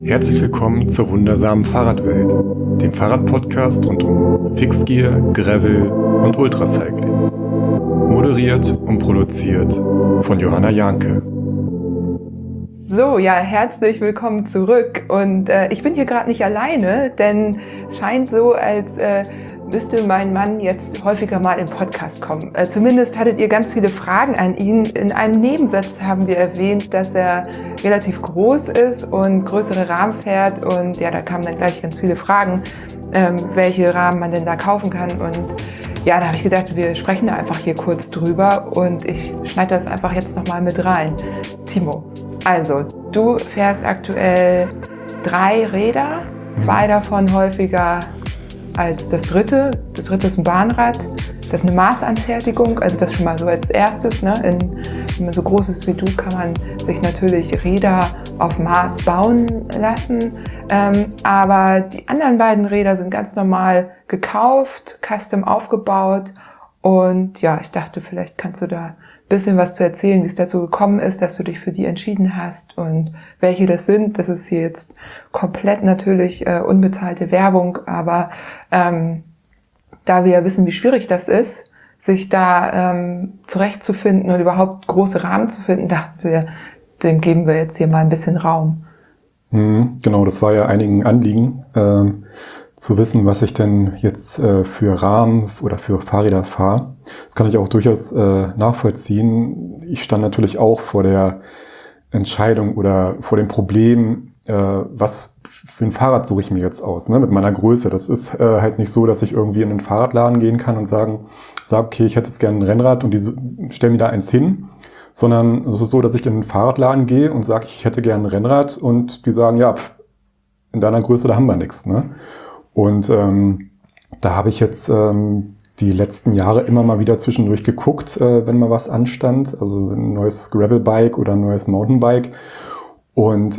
Herzlich willkommen zur wundersamen Fahrradwelt, dem Fahrradpodcast rund um Fixgear, Gravel und Ultracycling. Moderiert und produziert von Johanna Janke. So, ja, herzlich willkommen zurück. Und ich bin hier gerade nicht alleine, denn es scheint so, als müsste mein Mann jetzt häufiger mal im Podcast kommen. Zumindest hattet ihr ganz viele Fragen an ihn. In einem Nebensatz haben wir erwähnt, dass er relativ groß ist und größere Rahmen fährt. Und ja, da kamen dann gleich ganz viele Fragen, welche Rahmen man denn da kaufen kann. Und ja, da habe ich gedacht, wir sprechen da einfach hier kurz drüber und ich schneide das einfach jetzt nochmal mit rein. Timo, also du fährst aktuell 3 Räder, 2 davon häufiger als das dritte. Das dritte ist ein Bahnrad, das ist eine Maßanfertigung, also das schon mal so als erstes. Ne? Wenn man so groß ist wie du, kann man sich natürlich Räder auf Maß bauen lassen. Aber die anderen beiden Räder sind ganz normal gekauft, custom aufgebaut. Und ja, ich dachte, vielleicht kannst du da ein bisschen was zu erzählen, wie es dazu gekommen ist, dass du dich für die entschieden hast und welche das sind. Das ist hier jetzt komplett natürlich unbezahlte Werbung, aber da wir ja wissen, wie schwierig das ist, sich da zurechtzufinden und überhaupt große Rahmen zu finden, dachten wir, dem geben wir jetzt hier mal ein bisschen Raum. Genau, das war ja einigen Anliegen, zu wissen, was ich denn jetzt für Rahmen oder für Fahrräder fahre. Das kann ich auch durchaus nachvollziehen. Ich stand natürlich auch vor der Entscheidung oder vor dem Problem, was für ein Fahrrad suche ich mir jetzt aus, ne, mit meiner Größe. Das ist halt nicht so, dass ich irgendwie in einen Fahrradladen gehen kann und sage, okay, ich hätte jetzt gerne ein Rennrad und die stellen mir da eins hin. Sondern es ist so, dass ich in einen Fahrradladen gehe und sage, ich hätte gerne ein Rennrad und die sagen, ja, in deiner Größe, da haben wir nichts. Ne? Und da habe ich jetzt die letzten Jahre immer mal wieder zwischendurch geguckt, wenn mal was anstand, also ein neues Gravelbike oder ein neues Mountainbike. Und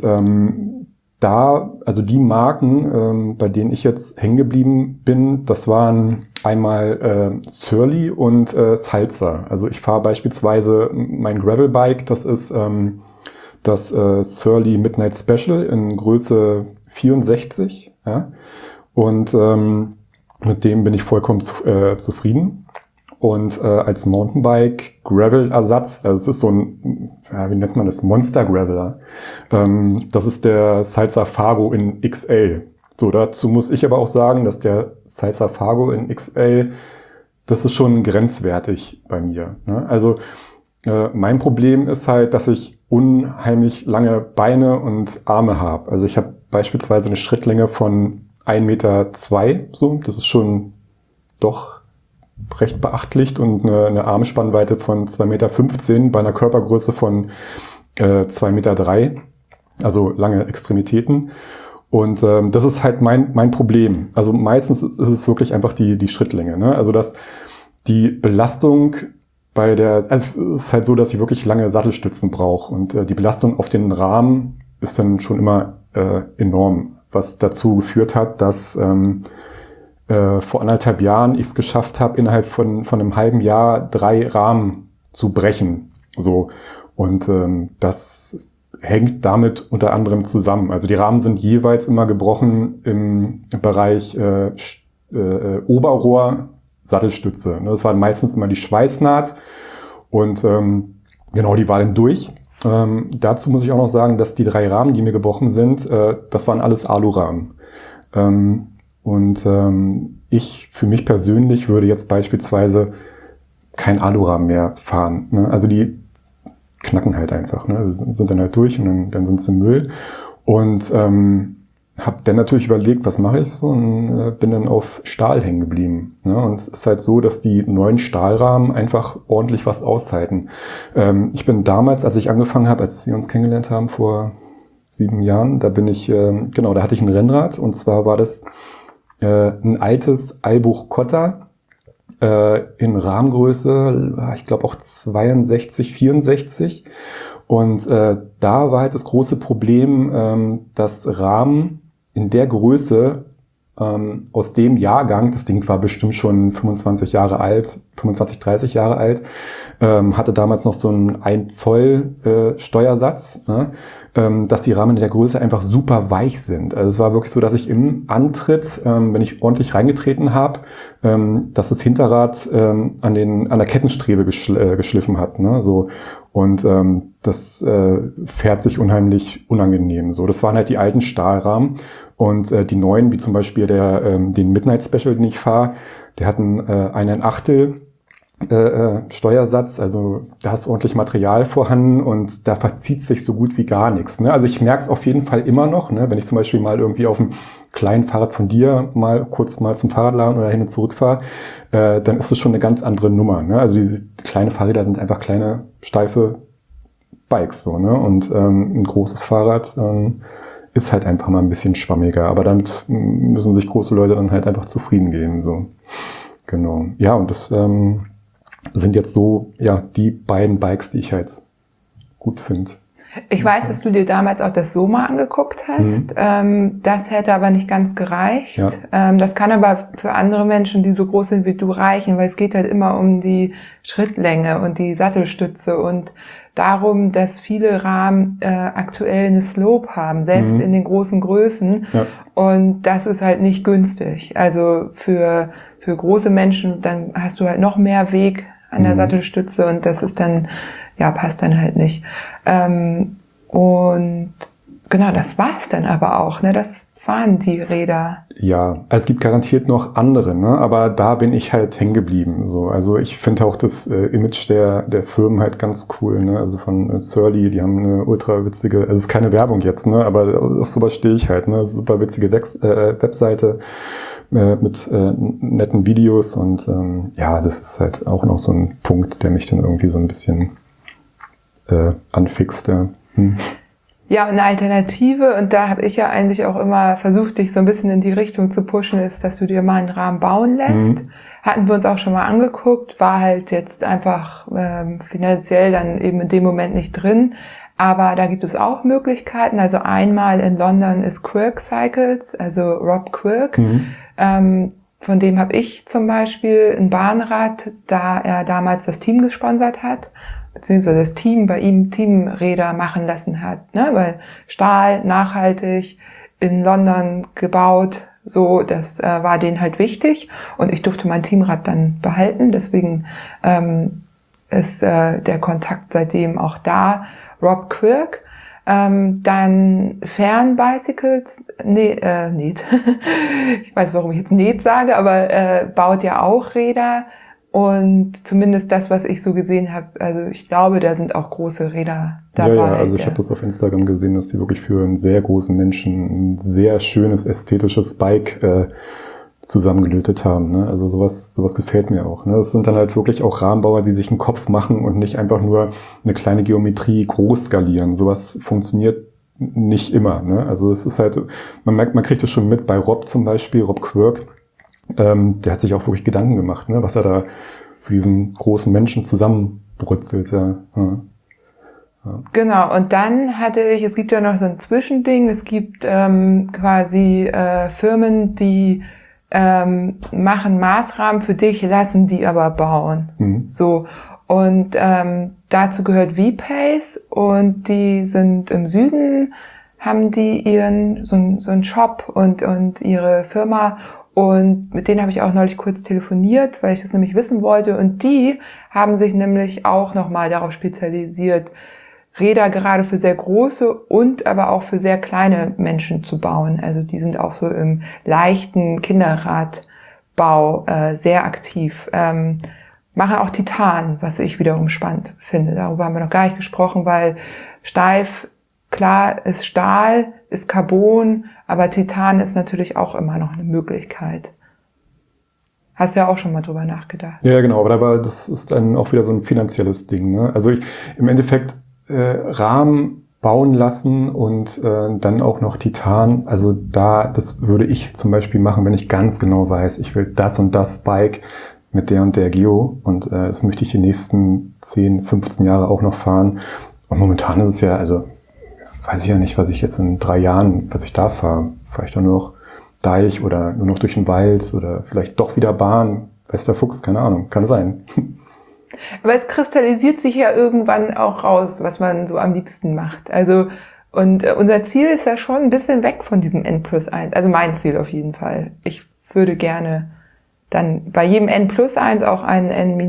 also die Marken, bei denen ich jetzt hängen geblieben bin, das waren einmal Surly und Salzer. Also ich fahre beispielsweise mein Gravelbike, das ist das Surly Midnight Special in Größe 64. Ja? Und mit dem bin ich vollkommen zufrieden. Und als Mountainbike Gravel-Ersatz, also es ist so ein, ja, wie nennt man das, Monster-Graveler. Das ist der Salzer Fargo in XL. So, dazu muss ich aber auch sagen, dass der Salzer Fargo in XL, das ist schon grenzwertig bei mir. Ne? Also mein Problem ist halt, dass ich unheimlich lange Beine und Arme habe. Also ich habe beispielsweise eine Schrittlänge von 1,2 Meter, so, das ist schon doch recht beachtlich, und eine Armspannweite von 2,15 Meter bei einer Körpergröße von 2,3 Meter, also lange Extremitäten. Und das ist halt mein Problem. Also meistens ist es wirklich einfach die Schrittlänge. Ne? Also dass die Belastung also es ist halt so, dass ich wirklich lange Sattelstützen brauche. Und die Belastung auf den Rahmen ist dann schon immer enorm, was dazu geführt hat, dass vor 1,5 Jahren ich es geschafft habe, innerhalb von einem halben Jahr 3 Rahmen zu brechen. So. Und das hängt damit unter anderem zusammen. Also die Rahmen sind jeweils immer gebrochen im Bereich Oberrohr, Sattelstütze. Das war meistens immer die Schweißnaht und genau, die war dann durch. Dazu muss ich auch noch sagen, dass die 3 Rahmen, die mir gebrochen sind, das waren alles Alurahmen. Und ich für mich persönlich würde jetzt beispielsweise kein Alurahmen mehr fahren. Ne? Also die knacken halt einfach, ne? Sind dann halt durch und dann sind sie im Müll. Und habe dann natürlich überlegt, was mache ich so, und bin dann auf Stahl hängen geblieben. Ne? Und es ist halt so, dass die neuen Stahlrahmen einfach ordentlich was aushalten. Ich bin damals, als ich angefangen habe, als wir uns kennengelernt haben vor 7 Jahren, da bin ich, da hatte ich ein Rennrad, und zwar war das ein altes Albuch Cotta in Rahmengröße, ich glaube auch 62, 64. Und da war halt das große Problem, dass Rahmen in der Größe aus dem Jahrgang, das Ding war bestimmt schon 25, 30 Jahre alt, hatte damals noch so einen 1 Zoll Steuersatz, ne? Dass die Rahmen in der Größe einfach super weich sind. Also es war wirklich so, dass ich im Antritt, wenn ich ordentlich reingetreten habe, dass das Hinterrad an der Kettenstrebe geschliffen hat, ne? So. Und das fährt sich unheimlich unangenehm. So, das waren halt die alten Stahlrahmen. Und die neuen, wie zum Beispiel den Midnight Special, den ich fahre, der hat einen 1/8 Steuersatz, also da ist ordentlich Material vorhanden und da verzieht sich so gut wie gar nichts. Ne? Also ich merke es auf jeden Fall immer noch, ne? Wenn ich zum Beispiel mal irgendwie auf einem kleinen Fahrrad von dir kurz zum Fahrradladen oder hin und zurück fahre, dann ist es schon eine ganz andere Nummer. Ne? Also diese kleine Fahrräder sind einfach kleine, steife Bikes, so, ne? Und ein großes Fahrrad ist halt einfach mal ein bisschen schwammiger, aber damit müssen sich große Leute dann halt einfach zufrieden geben, so. Genau. Ja, und das sind jetzt so, ja, die beiden Bikes, die ich halt gut finde. Ich weiß, dass du dir damals auch das Soma angeguckt hast. Das hätte aber nicht ganz gereicht. Ja. Das kann aber für andere Menschen, die so groß sind wie du, reichen, weil es geht halt immer um die Schrittlänge und die Sattelstütze und darum, dass viele Rahmen aktuell eine Slope haben, selbst in den großen Größen. Ja. Und das ist halt nicht günstig. Also für große Menschen, dann hast du halt noch mehr Weg an der Sattelstütze und das ist dann, ja, passt dann halt nicht. Und genau, das war's dann aber auch, ne? Das waren die Räder. Ja, es gibt garantiert noch andere, ne? Aber da bin ich halt hängen geblieben. So. Also ich finde auch das Image der Firmen halt ganz cool, ne? Also von Surly, die haben eine ultra witzige, also es ist keine Werbung jetzt, ne? Aber auf sowas stehe ich halt, ne? Super witzige Webseite mit netten Videos und ja, das ist halt auch noch so ein Punkt, der mich dann irgendwie so ein bisschen anfixt. Ja. Ja, und eine Alternative, und da habe ich ja eigentlich auch immer versucht, dich so ein bisschen in die Richtung zu pushen, ist, dass du dir mal einen Rahmen bauen lässt. Hatten wir uns auch schon mal angeguckt, war halt jetzt einfach finanziell dann eben in dem Moment nicht drin. Aber da gibt es auch Möglichkeiten. Also einmal in London ist Quirk Cycles, also Rob Quirk. Von dem habe ich zum Beispiel ein Bahnrad, da er damals das Team gesponsert hat, beziehungsweise das Team bei ihm Teamräder machen lassen hat, ne? Weil Stahl, nachhaltig, in London gebaut, so, das war denen halt wichtig und ich durfte mein Teamrad dann behalten, deswegen ist der Kontakt seitdem auch da. Rob Quirk, dann Fernbicycles, Net, ich weiß, warum ich jetzt Net sage, aber baut ja auch Räder. Und zumindest das, was ich so gesehen habe, also ich glaube, da sind auch große Räder dabei. Ja, also ich habe das auf Instagram gesehen, dass sie wirklich für einen sehr großen Menschen ein sehr schönes, ästhetisches Bike zusammengelötet haben. Ne? Also sowas gefällt mir auch. Ne? Das sind dann halt wirklich auch Rahmenbauer, die sich einen Kopf machen und nicht einfach nur eine kleine Geometrie groß skalieren. Sowas funktioniert nicht immer. Ne? Also es ist halt, man merkt, man kriegt es schon mit bei Rob zum Beispiel, Rob Quirk. Der hat sich auch wirklich Gedanken gemacht, ne, was er da für diesen großen Menschen zusammenbrutzelt. Ja. Genau, und dann es gibt ja noch so ein Zwischending, es gibt quasi Firmen, die machen Maßrahmen für dich, lassen die aber bauen. So. Und dazu gehört V-Pace und die sind im Süden, haben die ihren so einen Shop und ihre Firma. Und mit denen habe ich auch neulich kurz telefoniert, weil ich das nämlich wissen wollte. Und die haben sich nämlich auch nochmal darauf spezialisiert, Räder gerade für sehr große und aber auch für sehr kleine Menschen zu bauen. Also die sind auch so im leichten Kinderradbau sehr aktiv. Machen auch Titan, was ich wiederum spannend finde. Darüber haben wir noch gar nicht gesprochen, weil steif, klar, ist Stahl, ist Carbon, aber Titan ist natürlich auch immer noch eine Möglichkeit. Hast du ja auch schon mal drüber nachgedacht. Ja, genau, aber das ist dann auch wieder so ein finanzielles Ding. Ne? Also im Endeffekt Rahmen bauen lassen und dann auch noch Titan. Also das würde ich zum Beispiel machen, wenn ich ganz genau weiß, ich will das und das Bike mit der und der Geo und das möchte ich die nächsten 10, 15 Jahre auch noch fahren. Und momentan ist es ja, also weiß ich ja nicht, was ich jetzt in 3 Jahren, was ich da fahre. Fahre ich dann nur noch Deich oder nur noch durch den Wald oder vielleicht doch wieder Bahn. Weiß der Fuchs, keine Ahnung, kann sein. Aber es kristallisiert sich ja irgendwann auch raus, was man so am liebsten macht. Also, und unser Ziel ist ja schon ein bisschen weg von diesem N+1. Also mein Ziel auf jeden Fall. Ich würde gerne dann bei jedem N+1 auch einen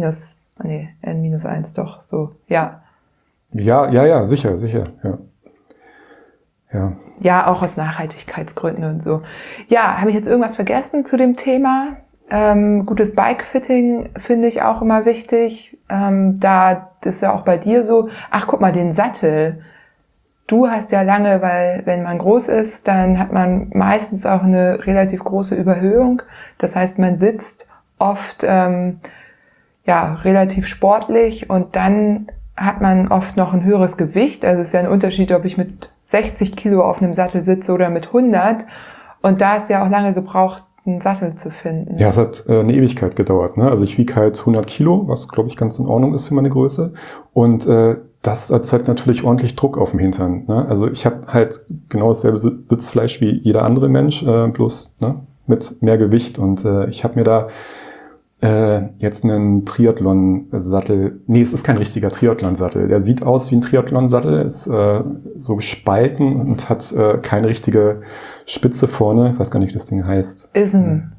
N-1 doch, so, ja. Ja, sicher, ja. Ja. Ja, auch aus Nachhaltigkeitsgründen und so. Ja, habe ich jetzt irgendwas vergessen zu dem Thema? Gutes Bike-Fitting finde ich auch immer wichtig. Da das ist ja auch bei dir so. Ach, guck mal, den Sattel. Du hast ja lange, weil wenn man groß ist, dann hat man meistens auch eine relativ große Überhöhung. Das heißt, man sitzt oft relativ sportlich und dann hat man oft noch ein höheres Gewicht. Also es ist ja ein Unterschied, ob ich mit 60 Kilo auf einem Sattel sitze oder mit 100. Und da ist ja auch lange gebraucht, einen Sattel zu finden. Ja, es hat eine Ewigkeit gedauert. Ne? Also ich wiege halt 100 Kilo, was glaube ich ganz in Ordnung ist für meine Größe. Und das erzeugt natürlich ordentlich Druck auf dem Hintern. Ne? Also ich habe halt genau dasselbe Sitzfleisch wie jeder andere Mensch, bloß mit mehr Gewicht. Und ich habe mir da jetzt einen Triathlon-Sattel. Nee, es ist kein richtiger Triathlon-Sattel. Der sieht aus wie ein Triathlon-Sattel, ist so gespalten und hat keine richtige Spitze vorne. Ich weiß gar nicht, wie das Ding heißt. ISM.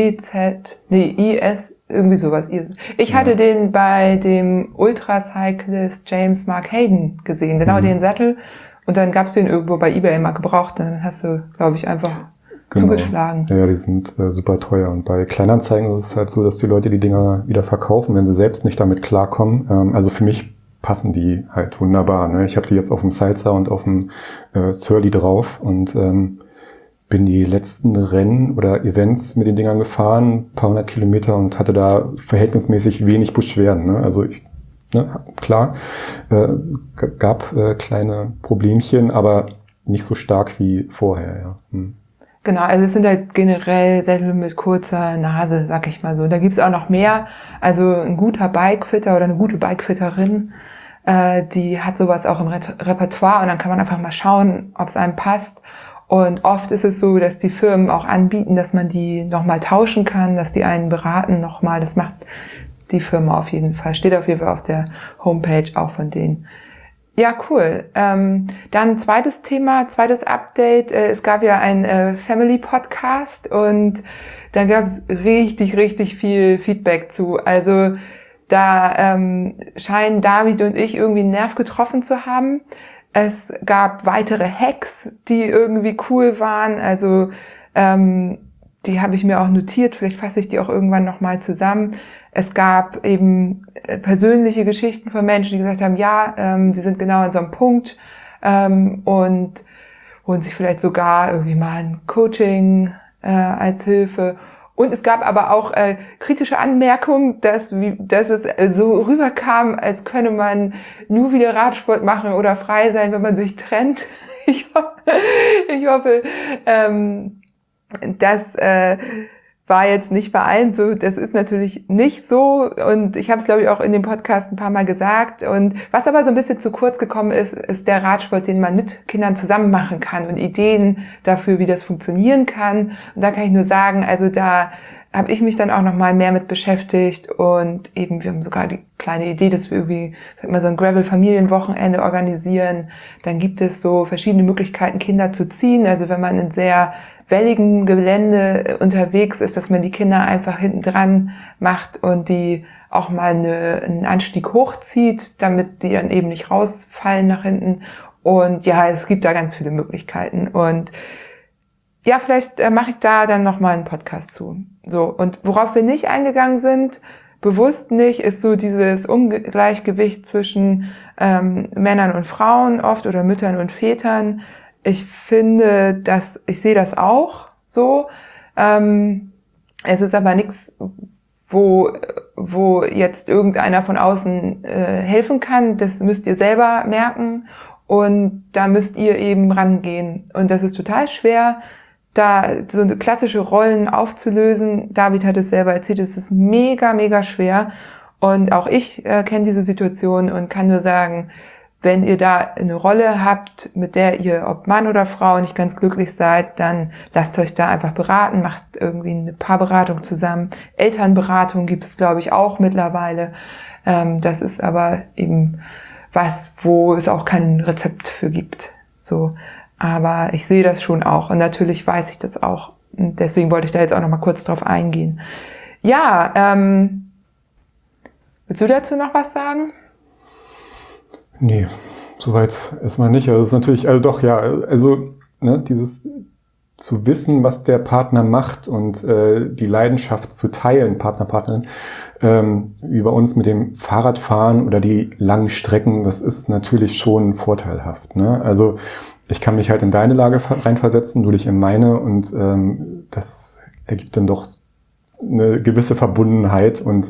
IS, irgendwie sowas. Ich hatte den bei dem Ultracyclist James Mark Hayden gesehen. Genau den Sattel. Und dann gab's den irgendwo bei eBay mal gebraucht. Dann hast du, glaube ich, einfach zugeschlagen. Ja, die sind super teuer. Und bei Kleinanzeigen ist es halt so, dass die Leute die Dinger wieder verkaufen, wenn sie selbst nicht damit klarkommen. Also für mich passen die halt wunderbar. Ne? Ich habe die jetzt auf dem Salsa und auf dem Surly drauf und bin die letzten Rennen oder Events mit den Dingern gefahren, ein paar hundert Kilometer und hatte da verhältnismäßig wenig Beschwerden. Ne? Also klar, gab kleine Problemchen, aber nicht so stark wie vorher. Ja. Genau, also es sind halt generell Sättel mit kurzer Nase, sag ich mal so. Da gibt's auch noch mehr. Also ein guter Bikefitter oder eine gute Bikefitterin, die hat sowas auch im Repertoire und dann kann man einfach mal schauen, ob es einem passt. Und oft ist es so, dass die Firmen auch anbieten, dass man die nochmal tauschen kann, dass die einen beraten nochmal. Das macht die Firma auf jeden Fall. Steht auf jeden Fall auf der Homepage auch von denen. Ja, cool. Dann zweites Thema, zweites Update. Es gab ja einen Family-Podcast und da gab es richtig viel Feedback zu. Also da scheinen David und ich irgendwie einen Nerv getroffen zu haben. Es gab weitere Hacks, die irgendwie cool waren. Also die habe ich mir auch notiert. Vielleicht fasse ich die auch irgendwann nochmal zusammen. Es gab eben persönliche Geschichten von Menschen, die gesagt haben, ja, sie sind genau an so einem Punkt und holen sich vielleicht sogar irgendwie mal ein Coaching als Hilfe. Und es gab aber auch kritische Anmerkungen, dass es so rüberkam, als könne man nur wieder Radsport machen oder frei sein, wenn man sich trennt. Ich hoffe, das war jetzt nicht bei allen so. Das ist natürlich nicht so und ich habe es, glaube ich, auch in dem Podcast ein paar Mal gesagt. Und was aber so ein bisschen zu kurz gekommen ist, ist der Radsport, den man mit Kindern zusammen machen kann und Ideen dafür, wie das funktionieren kann. Und da kann ich nur sagen, also da habe ich mich dann auch noch mal mehr mit beschäftigt und eben wir haben sogar die kleine Idee, dass wir irgendwie mal so ein Gravel-Familienwochenende organisieren. Dann gibt es so verschiedene Möglichkeiten, Kinder zu ziehen. Also wenn man in sehr welligen Gelände unterwegs ist, dass man die Kinder einfach hinten dran macht und die auch mal einen Anstieg hochzieht, damit die dann eben nicht rausfallen nach hinten. Und ja, es gibt da ganz viele Möglichkeiten. Und ja, vielleicht mache ich da dann nochmal einen Podcast zu. So, und worauf wir nicht eingegangen sind, bewusst nicht, ist so dieses Ungleichgewicht zwischen Männern und Frauen oft oder Müttern und Vätern. Ich finde, ich sehe das auch so. Es ist aber nichts, wo jetzt irgendeiner von außen helfen kann. Das müsst ihr selber merken und da müsst ihr eben rangehen. Und das ist total schwer, da so eine klassische Rollen aufzulösen. David hat es selber erzählt, es ist mega schwer. Und auch ich kenne diese Situation und kann nur sagen, wenn ihr da eine Rolle habt, mit der ihr, ob Mann oder Frau, nicht ganz glücklich seid, dann lasst euch da einfach beraten, macht irgendwie eine Paarberatung zusammen. Elternberatung gibt es, glaube ich, auch mittlerweile. Das ist aber eben was, wo es auch kein Rezept für gibt. So, aber ich sehe das schon auch und natürlich weiß ich das auch. Und deswegen wollte ich da jetzt auch noch mal kurz drauf eingehen. Ja, willst du dazu noch was sagen? Nee, soweit erstmal nicht. Also es ist natürlich, also doch, ja, also ne, dieses zu wissen, was der Partner macht und die Leidenschaft zu teilen, Partner, Partnerin, wie bei uns mit dem Fahrradfahren oder die langen Strecken, das ist natürlich schon vorteilhaft. Ne? Also ich kann mich halt in deine Lage reinversetzen, du dich in meine und das ergibt dann doch eine gewisse Verbundenheit und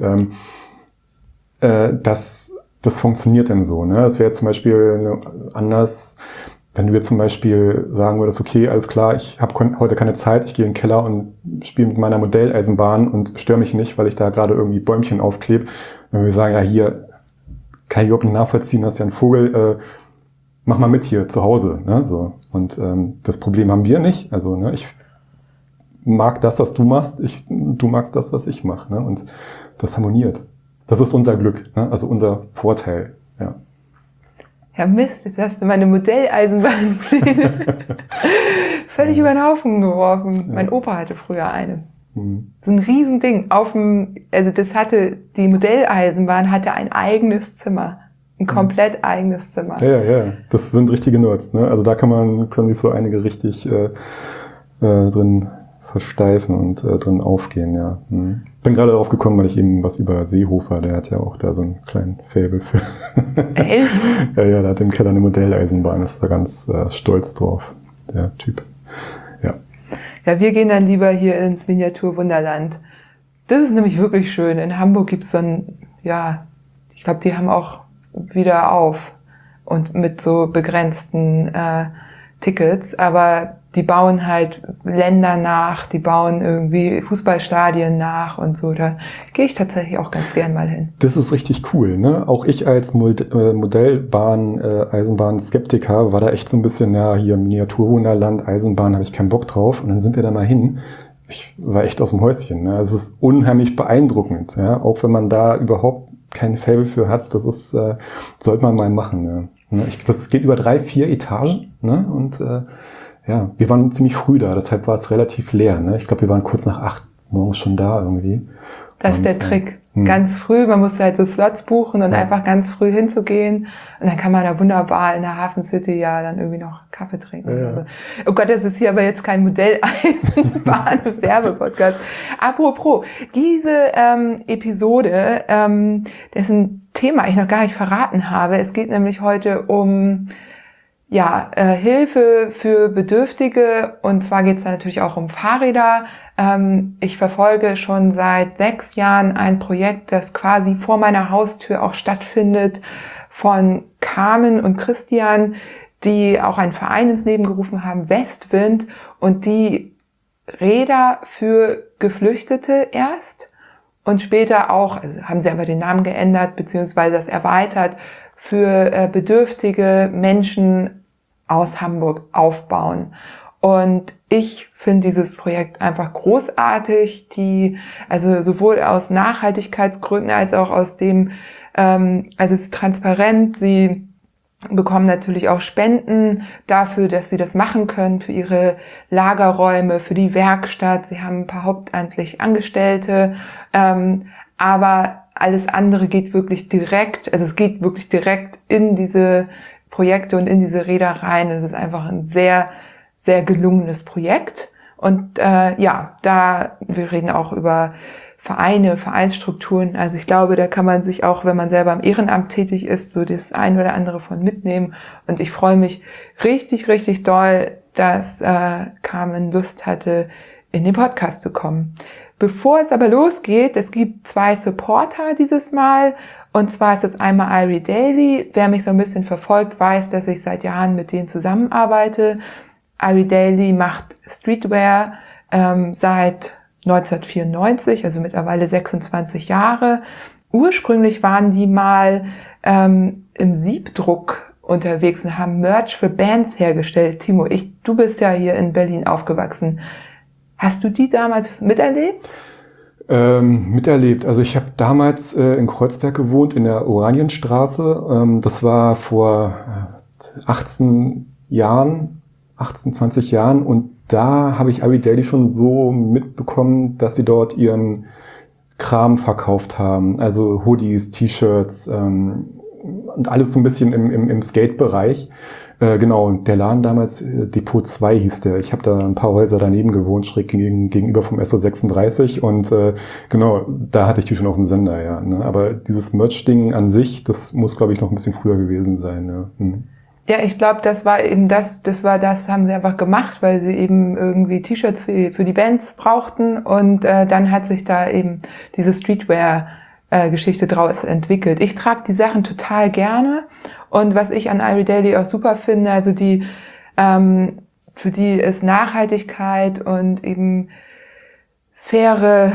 das funktioniert dann so. Ne? Es wäre zum Beispiel anders, wenn du jetzt zum Beispiel sagen würdest, okay, alles klar, ich habe heute keine Zeit, ich gehe in den Keller und spiele mit meiner Modelleisenbahn und störe mich nicht, weil ich da gerade irgendwie Bäumchen aufklebe. Wenn wir sagen, ja hier, kann ich überhaupt nicht nachvollziehen, das ist ja ein Vogel, mach mal mit hier zu Hause. Ne? So. Und das Problem haben wir nicht. Also ne, ich mag das, was du machst, du magst das, was ich mache. Ne? Und das harmoniert. Das ist unser Glück, ne? Also unser Vorteil. Ja. Ja Mist, jetzt hast du meine Modelleisenbahnpläne völlig über den Haufen geworfen. Ja. Mein Opa hatte früher eine. So ein Riesending. Die Modelleisenbahn hatte ein eigenes Zimmer. Ein komplett eigenes Zimmer. Ja. Das sind richtige Nerds, ne? Also da können sich so einige richtig drin versteifen und drin aufgehen, ja. Bin gerade darauf gekommen, weil ich eben was über Seehofer, der hat ja auch da so einen kleinen Faible für. Echt? Ja, der hat im Keller eine Modelleisenbahn, ist da ganz stolz drauf, der Typ. Ja. Ja, wir gehen dann lieber hier ins Miniaturwunderland. Das ist nämlich wirklich schön. In Hamburg gibt's so ich glaube, die haben auch wieder auf und mit so begrenzten Tickets, aber die bauen halt Länder nach, die bauen irgendwie Fußballstadien nach und so. Da gehe ich tatsächlich auch ganz gern mal hin. Das ist richtig cool, ne? Auch ich als Eisenbahn-Skeptiker war da echt so ein bisschen, ja, hier Miniaturwunderland, Eisenbahn, habe ich keinen Bock drauf. Und dann sind wir da mal hin. Ich war echt aus dem Häuschen. Ne? Es ist unheimlich beeindruckend, ja? Auch wenn man da überhaupt kein Faible für hat. Das ist, sollte man mal machen. Ne? Das geht über 3-4 Etagen, ne? Und ja, wir waren ziemlich früh da, deshalb war es relativ leer. Ne? Ich glaube, wir waren kurz nach 8 morgens schon da irgendwie. Das ist der Trick. Ganz früh, man muss halt so Slots buchen und einfach ganz früh hinzugehen. Und dann kann man da wunderbar in der Hafen City ja dann irgendwie noch Kaffee trinken. Ja. Also. Oh Gott, das ist hier aber jetzt kein Modelleisenbahn-Werbepodcast. Apropos, diese Episode, dessen Thema ich noch gar nicht verraten habe, es geht nämlich heute um Hilfe für Bedürftige und zwar geht es da natürlich auch um Fahrräder. Ich verfolge schon seit 6 Jahren ein Projekt, das quasi vor meiner Haustür auch stattfindet von Carmen und Christian, die auch einen Verein ins Leben gerufen haben, Westwind, und die Räder für Geflüchtete erst und später auch, also haben sie aber den Namen geändert beziehungsweise das erweitert, für bedürftige Menschen aus Hamburg aufbauen. Und ich finde dieses Projekt einfach großartig, also sowohl aus Nachhaltigkeitsgründen als auch aus dem, also es ist transparent, sie bekommen natürlich auch Spenden dafür, dass sie das machen können, für ihre Lagerräume, für die Werkstatt. Sie haben ein paar hauptamtlich Angestellte, aber alles andere geht wirklich direkt, also es geht wirklich direkt in diese Projekte und in diese Räder rein. Es ist einfach ein sehr, sehr gelungenes Projekt. Und wir reden auch über Vereine, Vereinsstrukturen. Also ich glaube, da kann man sich auch, wenn man selber im Ehrenamt tätig ist, so das ein oder andere von mitnehmen. Und ich freue mich richtig, richtig doll, dass Carmen Lust hatte, in den Podcast zu kommen. Bevor es aber losgeht, es gibt 2 Supporter dieses Mal. Und zwar ist es einmal Irie Daily. Wer mich so ein bisschen verfolgt, weiß, dass ich seit Jahren mit denen zusammenarbeite. Irie Daily macht Streetwear seit 1994, also mittlerweile 26 Jahre. Ursprünglich waren die mal im Siebdruck unterwegs und haben Merch für Bands hergestellt. Timo, du bist ja hier in Berlin aufgewachsen. Hast du die damals miterlebt? Miterlebt. Also ich habe damals in Kreuzberg gewohnt, in der Oranienstraße. Das war vor 18, 20 Jahren. Und da habe ich Ari Daily schon so mitbekommen, dass sie dort ihren Kram verkauft haben. Also Hoodies, T-Shirts und alles so ein bisschen im Skate-Bereich. Genau, der Laden damals, Depot 2 hieß der. Ich habe da ein paar Häuser daneben gewohnt, schräg gegenüber vom SO36 und genau, da hatte ich die schon auf dem Sender, ja. Ne? Aber dieses Merch-Ding an sich, das muss, glaube ich, noch ein bisschen früher gewesen sein. Ja, ja, ich glaube, das war eben das haben sie einfach gemacht, weil sie eben irgendwie T-Shirts für die Bands brauchten und dann hat sich da eben diese Streetwear-Geschichte draus entwickelt. Ich trage die Sachen total gerne. Und was ich an Ari Daily auch super finde, also für die ist Nachhaltigkeit und eben faires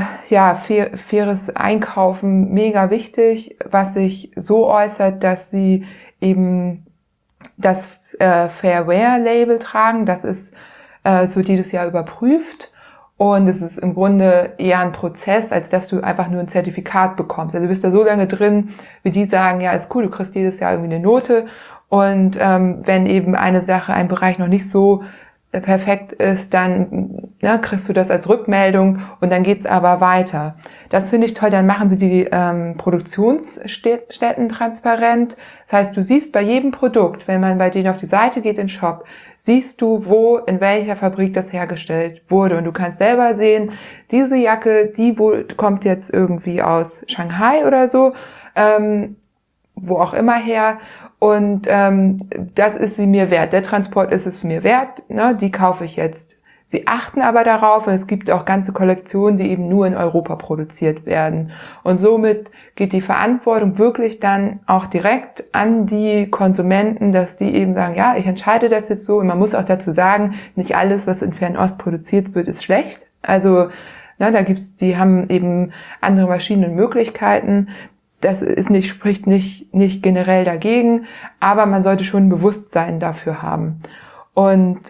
Einkaufen mega wichtig, was sich so äußert, dass sie eben das Fair Wear Label tragen. Das ist so jedes Jahr überprüft. Und es ist im Grunde eher ein Prozess, als dass du einfach nur ein Zertifikat bekommst. Also du bist da so lange drin, wie die sagen, ja, ist cool, du kriegst jedes Jahr irgendwie eine Note. Und wenn eben eine Sache, ein Bereich noch nicht so perfekt ist, dann kriegst du das als Rückmeldung und dann geht's aber weiter. Das finde ich toll. Dann machen sie die Produktionsstätten transparent. Das heißt, du siehst bei jedem Produkt, wenn man bei denen auf die Seite geht, in den Shop, siehst du, wo, in welcher Fabrik das hergestellt wurde. Und du kannst selber sehen, diese Jacke, kommt jetzt irgendwie aus Shanghai oder so, wo auch immer her. Und das ist sie mir wert. Der Transport ist es mir wert. Ne? Die kaufe ich jetzt. Sie achten aber darauf, und es gibt auch ganze Kollektionen, die eben nur in Europa produziert werden. Und somit geht die Verantwortung wirklich dann auch direkt an die Konsumenten, dass die eben sagen, ja, ich entscheide das jetzt so. Und man muss auch dazu sagen, nicht alles, was in Fernost produziert wird, ist schlecht. Also die haben eben andere Maschinen und Möglichkeiten. Das spricht nicht generell dagegen, aber man sollte schon ein Bewusstsein dafür haben. Und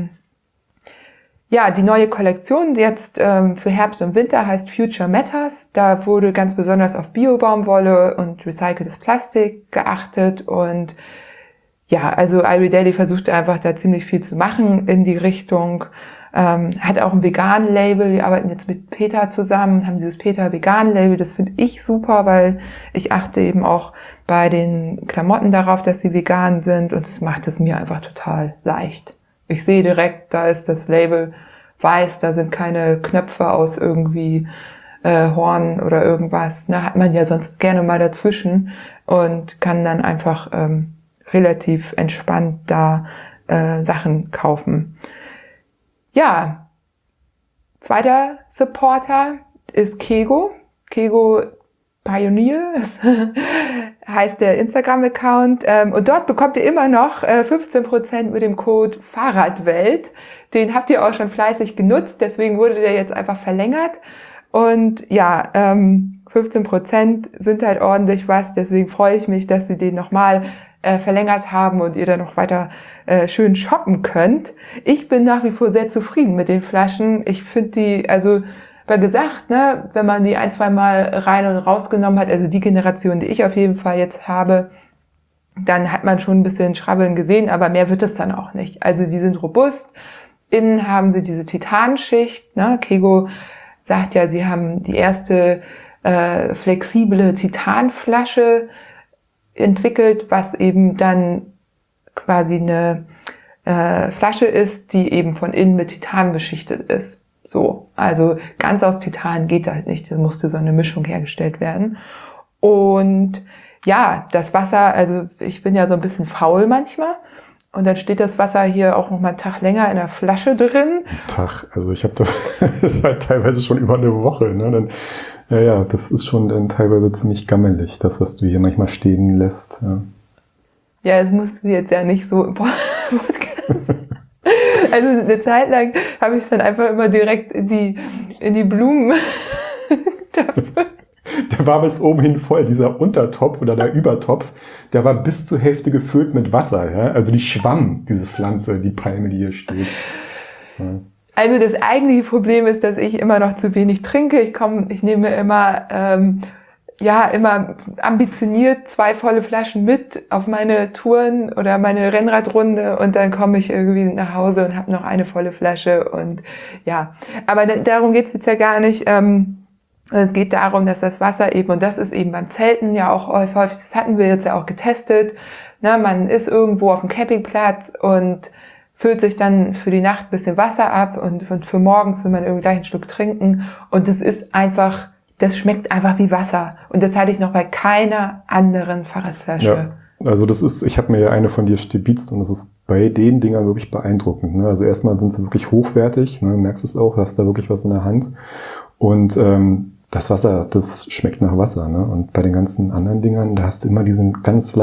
die neue Kollektion jetzt für Herbst und Winter heißt Future Matters. Da wurde ganz besonders auf Bio-Baumwolle und recyceltes Plastik geachtet. Und ja, also Ari Daily versucht einfach da ziemlich viel zu machen in die Richtung. Hat auch ein Vegan-Label. Wir arbeiten jetzt mit PETA zusammen, haben dieses PETA-Vegan-Label. Das finde ich super, weil ich achte eben auch bei den Klamotten darauf, dass sie vegan sind. Und es macht es mir einfach total leicht. Ich sehe direkt, da ist das Label weiß, da sind keine Knöpfe aus irgendwie Horn oder irgendwas. Hat man ja sonst gerne mal dazwischen und kann dann einfach relativ entspannt da Sachen kaufen. Ja, zweiter Supporter ist Kego. Kego Pioneer heißt der Instagram-Account. Und dort bekommt ihr immer noch 15% mit dem Code Fahrradwelt. Den habt ihr auch schon fleißig genutzt, deswegen wurde der jetzt einfach verlängert. Und ja, 15% sind halt ordentlich was, deswegen freue ich mich, dass sie den nochmal verlängert haben und ihr dann noch weiter schön shoppen könnt. Ich bin nach wie vor sehr zufrieden mit den Flaschen. Ich finde die, also gesagt, wenn man die 1-2 Mal rein und rausgenommen hat, also die Generation, die ich auf jeden Fall jetzt habe, dann hat man schon ein bisschen Schrabbeln gesehen, aber mehr wird es dann auch nicht. Also die sind robust. Innen haben sie diese Titanschicht. Kego sagt ja, sie haben die erste flexible Titanflasche entwickelt, was eben dann quasi eine Flasche ist, die eben von innen mit Titan beschichtet ist. So, also ganz aus Titan geht halt nicht, da musste so eine Mischung hergestellt werden. Und ja, das Wasser, also ich bin ja so ein bisschen faul manchmal und dann steht das Wasser hier auch noch mal einen Tag länger in der Flasche drin. Tag, also ich habe da teilweise schon über eine Woche, Dann, ja, das ist schon dann teilweise ziemlich gammelig, das, was du hier manchmal stehen lässt. Ja, das musst du jetzt ja nicht so im Podcast. Also eine Zeit lang habe ich es dann einfach immer direkt in die Blumen Der war bis oben hin voll, dieser Untertopf oder der Übertopf, der war bis zur Hälfte gefüllt mit Wasser. Ja? Also die schwamm, diese Pflanze, die Palme, die hier steht. Ja. Also das eigentliche Problem ist, dass ich immer noch zu wenig trinke. Ich nehme immer immer ambitioniert 2 volle Flaschen mit auf meine Touren oder meine Rennradrunde und dann komme ich irgendwie nach Hause und habe noch eine volle Flasche und ja. Aber darum geht's jetzt ja gar nicht. Es geht darum, dass das Wasser eben, und das ist eben beim Zelten ja auch häufig, das hatten wir jetzt ja auch getestet, man ist irgendwo auf dem Campingplatz und füllt sich dann für die Nacht ein bisschen Wasser ab und für morgens will man irgendwie gleich einen Schluck trinken und das schmeckt einfach wie Wasser. Und das hatte ich noch bei keiner anderen Fahrradflasche. Ja, also ich habe mir ja eine von dir stibitzt und das ist bei den Dingern wirklich beeindruckend. Ne? Also erstmal sind sie wirklich hochwertig, ne? Du merkst es auch, du hast da wirklich was in der Hand. Und das Wasser, das schmeckt nach Wasser. Ne? Und bei den ganzen anderen Dingern, da hast du immer diese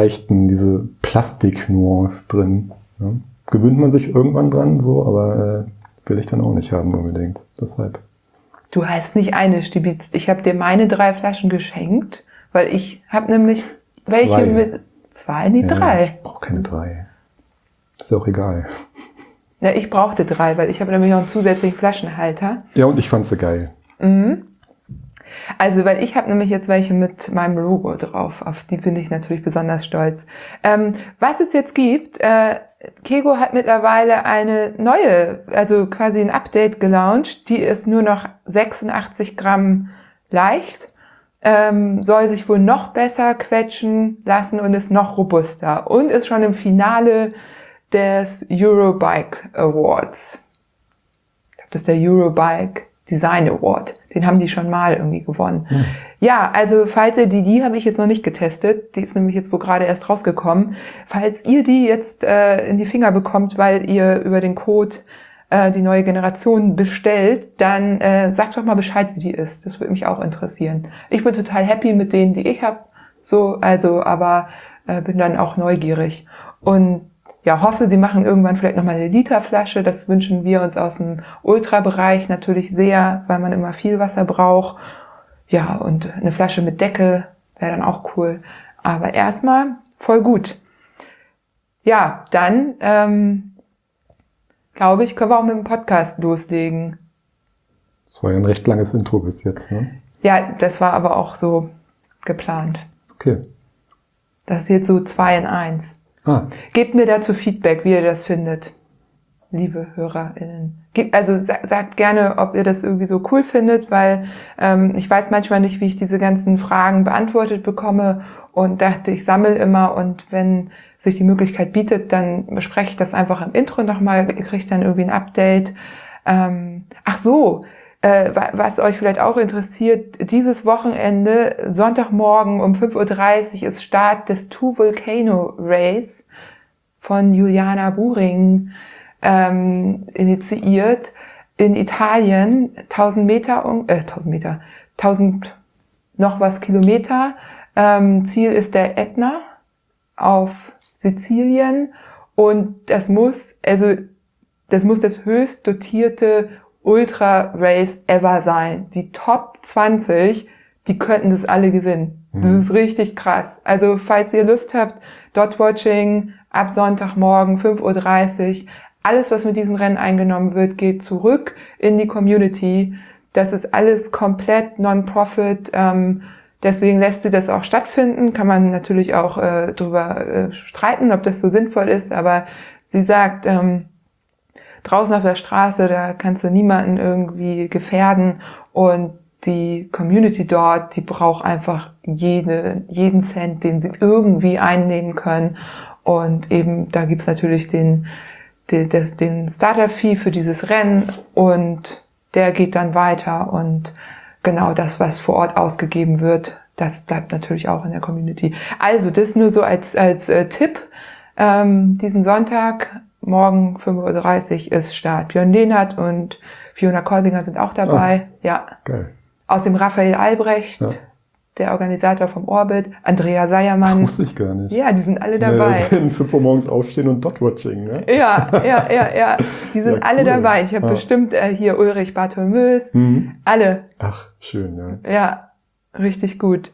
Plastik-Nuance drin. Ne? Gewöhnt man sich irgendwann dran, so, aber will ich dann auch nicht haben unbedingt. Deshalb. Du hast nicht eine stibitzt. Ich habe dir meine 3 Flaschen geschenkt, weil ich habe nämlich welche mit 2, die 3. Ich brauche keine 3. Ist ja auch egal. Ja, ich brauchte 3, weil ich habe nämlich noch einen zusätzlichen Flaschenhalter. Ja, und ich fand sie geil. Mhm. Also, weil ich habe nämlich jetzt welche mit meinem Logo drauf. Auf die bin ich natürlich besonders stolz. Was es jetzt gibt, Kego hat mittlerweile eine neue, also quasi ein Update gelauncht. Die ist nur noch 86 Gramm leicht, soll sich wohl noch besser quetschen lassen und ist noch robuster und ist schon im Finale des Eurobike Awards. Ich glaube, das ist der Eurobike Design Award. Den haben die schon mal irgendwie gewonnen. Ja, also falls ihr die habe ich jetzt noch nicht getestet. Die ist nämlich jetzt wohl gerade erst rausgekommen. Falls ihr die jetzt in die Finger bekommt, weil ihr über den Code die neue Generation bestellt, dann sagt doch mal Bescheid, wie die ist. Das würde mich auch interessieren. Ich bin total happy mit denen, die ich habe. Aber bin dann auch neugierig. Und ja, hoffe, sie machen irgendwann vielleicht nochmal eine Literflasche. Das wünschen wir uns aus dem Ultrabereich natürlich sehr, weil man immer viel Wasser braucht. Ja, und eine Flasche mit Deckel wäre dann auch cool. Aber erstmal voll gut. Ja, dann glaube ich, können wir auch mit dem Podcast loslegen. Das war ja ein recht langes Intro bis jetzt, ne? Ja, das war aber auch so geplant. Okay. Das ist jetzt so 2 in 1. Gebt mir dazu Feedback, wie ihr das findet, liebe HörerInnen. Also sagt gerne, ob ihr das irgendwie so cool findet, weil ich weiß manchmal nicht, wie ich diese ganzen Fragen beantwortet bekomme und dachte, ich sammle immer und wenn sich die Möglichkeit bietet, dann bespreche ich das einfach im Intro nochmal, ihr kriegt dann irgendwie ein Update. Was euch vielleicht auch interessiert, dieses Wochenende, Sonntagmorgen um 5:30 Uhr ist Start des Two Volcano Race von Juliana Buring initiiert in Italien, 1000 noch was Kilometer. Ziel ist der Ätna auf Sizilien und das muss das höchst dotierte Ultra-Race ever sein. Die Top 20, die könnten das alle gewinnen. Das ist richtig krass. Also falls ihr Lust habt, Dot-Watching ab Sonntagmorgen 5:30 Uhr, alles, was mit diesem Rennen eingenommen wird, geht zurück in die Community. Das ist alles komplett Non-Profit. Deswegen lässt sie das auch stattfinden. Kann man natürlich auch drüber streiten, ob das so sinnvoll ist. Aber sie sagt, draußen auf der Straße, da kannst du niemanden irgendwie gefährden und die Community dort, die braucht einfach jeden Cent, den sie irgendwie einnehmen können und eben da gibt's natürlich den Starter-Fee für dieses Rennen und der geht dann weiter und genau das, was vor Ort ausgegeben wird, das bleibt natürlich auch in der Community. Also das nur so als Tipp, diesen Sonntag morgen 5:30 Uhr ist Start. Björn Lehnert und Fiona Kolbinger sind auch dabei. Ja. Geil. Außerdem Raphael Albrecht, der Organisator vom Orbit, Andrea Seiermann. Wusste ich gar nicht. Ja, die sind alle dabei. Um 5 Uhr morgens aufstehen und Dot-Watching, ne? Ja. Die sind alle dabei. Ich habe bestimmt hier Ulrich Bartholmös. Alle. Ach, schön, ja. Ja. richtig gut.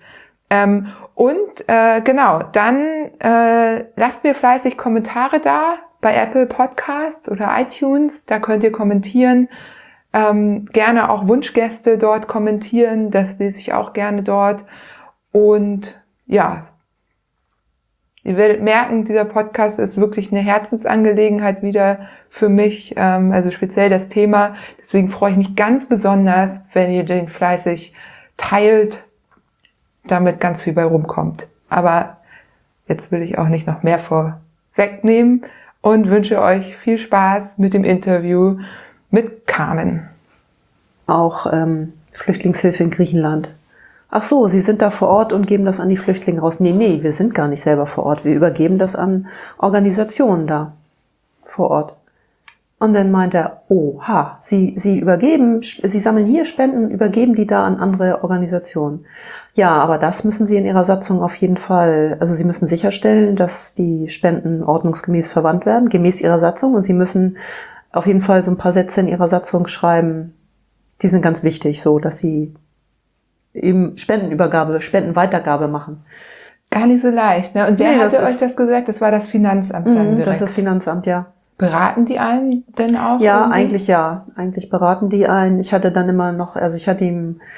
Genau, dann lasst mir fleißig Kommentare da bei Apple Podcasts oder iTunes. Da könnt ihr kommentieren. Gerne auch Wunschgäste dort kommentieren. Das lese ich auch gerne dort. Und ja, ihr werdet merken, dieser Podcast ist wirklich eine Herzensangelegenheit wieder für mich, also speziell das Thema. Deswegen freue ich mich ganz besonders, wenn ihr den fleißig teilt, damit ganz viel bei rumkommt. Aber jetzt will ich auch nicht noch mehr vorwegnehmen und wünsche euch viel Spaß mit dem Interview mit Carmen. Auch Flüchtlingshilfe in Griechenland. Ach so, Sie sind da vor Ort und geben das an die Flüchtlinge raus. Nee, wir sind gar nicht selber vor Ort. Wir übergeben das an Organisationen da vor Ort. Und dann meint er, oha, Sie sammeln hier Spenden, übergeben die da an andere Organisationen. Ja, aber das müssen Sie in Ihrer Satzung auf jeden Fall, also Sie müssen sicherstellen, dass die Spenden ordnungsgemäß verwandt werden, gemäß Ihrer Satzung. Und Sie müssen auf jeden Fall so ein paar Sätze in Ihrer Satzung schreiben, die sind ganz wichtig, so, dass Sie eben Spendenweitergabe machen. Gar nicht so leicht, ne? Und wer hatte euch das gesagt? Das war das Finanzamt dann direkt. Das ist das Finanzamt, ja. Beraten die einen denn auch? Ja, irgendwie? eigentlich ja. Eigentlich beraten die einen. Ich hatte dann immer noch, also ich hatte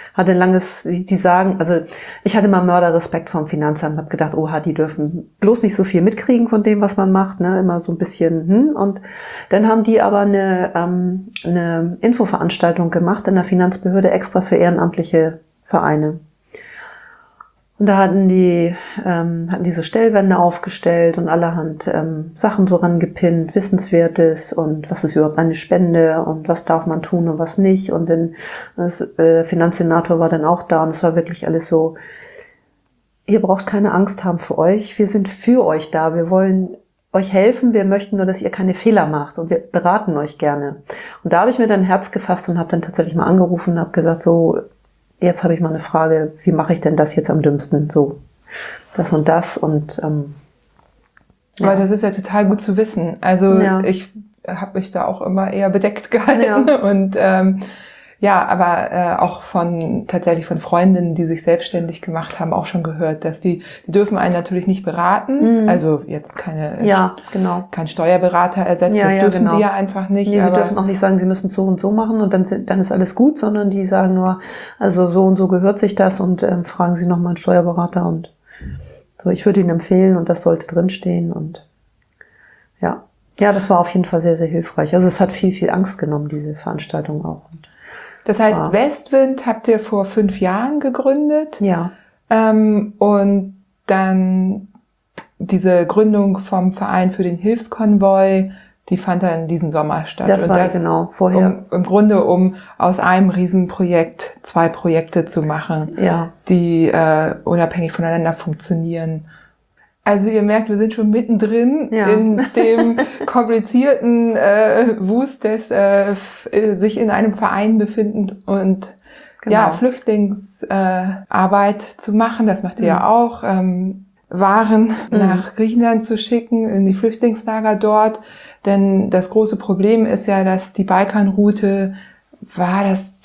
ich hatte immer Mörderrespekt vom Finanzamt, habe gedacht, oha, die dürfen bloß nicht so viel mitkriegen von dem, was man macht, ne, immer so ein bisschen, Und dann haben die aber eine Infoveranstaltung gemacht in der Finanzbehörde extra für ehrenamtliche Vereine. Und da hatten die so Stellwände aufgestellt und allerhand Sachen so rangepinnt, Wissenswertes und was ist überhaupt eine Spende und was darf man tun und was nicht. Und dann das Finanzsenator war dann auch da und es war wirklich alles so, ihr braucht keine Angst haben für euch, wir sind für euch da, wir wollen euch helfen, wir möchten nur, dass ihr keine Fehler macht und wir beraten euch gerne. Und da habe ich mir dann ein Herz gefasst und habe dann tatsächlich mal angerufen und habe gesagt, so, jetzt habe ich mal eine Frage, wie mache ich denn das jetzt am dümmsten? So, das und das und ja. Aber das ist ja total gut zu wissen. Also ich habe mich da auch immer eher bedeckt gehalten und aber auch tatsächlich von Freundinnen, die sich selbstständig gemacht haben, auch schon gehört, dass die dürfen einen natürlich nicht beraten, also jetzt kein Steuerberater ersetzen, das dürfen die ja einfach nicht. Nee, sie dürfen auch nicht sagen, sie müssen so und so machen und dann ist alles gut, sondern die sagen nur, also so und so gehört sich das und fragen Sie nochmal einen Steuerberater und so, ich würde Ihnen empfehlen und das sollte drinstehen und ja, das war auf jeden Fall sehr, sehr hilfreich. Also es hat viel, viel Angst genommen, diese Veranstaltung auch. Das heißt, Westwind habt ihr vor 5 Jahren gegründet. Ja. Und dann diese Gründung vom Verein für den Hilfskonvoi, die fand dann diesen Sommer statt. Das war genau vorher. Im Grunde, um aus einem Riesenprojekt 2 Projekte zu machen, die unabhängig voneinander funktionieren. Also ihr merkt, wir sind schon mittendrin in dem komplizierten Wust des sich in einem Verein befinden und Flüchtlingsarbeit zu machen. Das macht ihr ja auch. Waren nach Griechenland zu schicken, in die Flüchtlingslager dort. Denn das große Problem ist ja, dass die Balkanroute, war das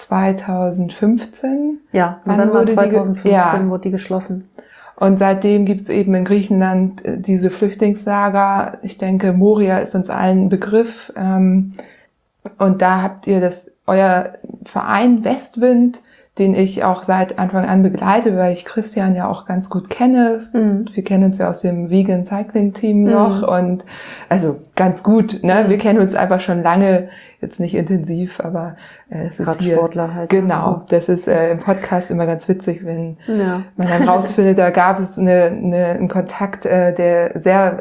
2015? Ja, November 2015 wurde die geschlossen. Und seitdem gibt es eben in Griechenland diese Flüchtlingslager. Ich denke, Moria ist uns allen ein Begriff. Und da habt ihr euer Verein Westwind, den ich auch seit Anfang an begleite, weil ich Christian ja auch ganz gut kenne. Wir kennen uns ja aus dem Vegan Cycling Team noch und also ganz gut, ne? Wir kennen uns einfach schon lange, jetzt nicht intensiv, aber es ist hier Sportler halt. Genau, das ist im Podcast immer ganz witzig, wenn man dann rausfindet, da gab es einen Kontakt, der sehr,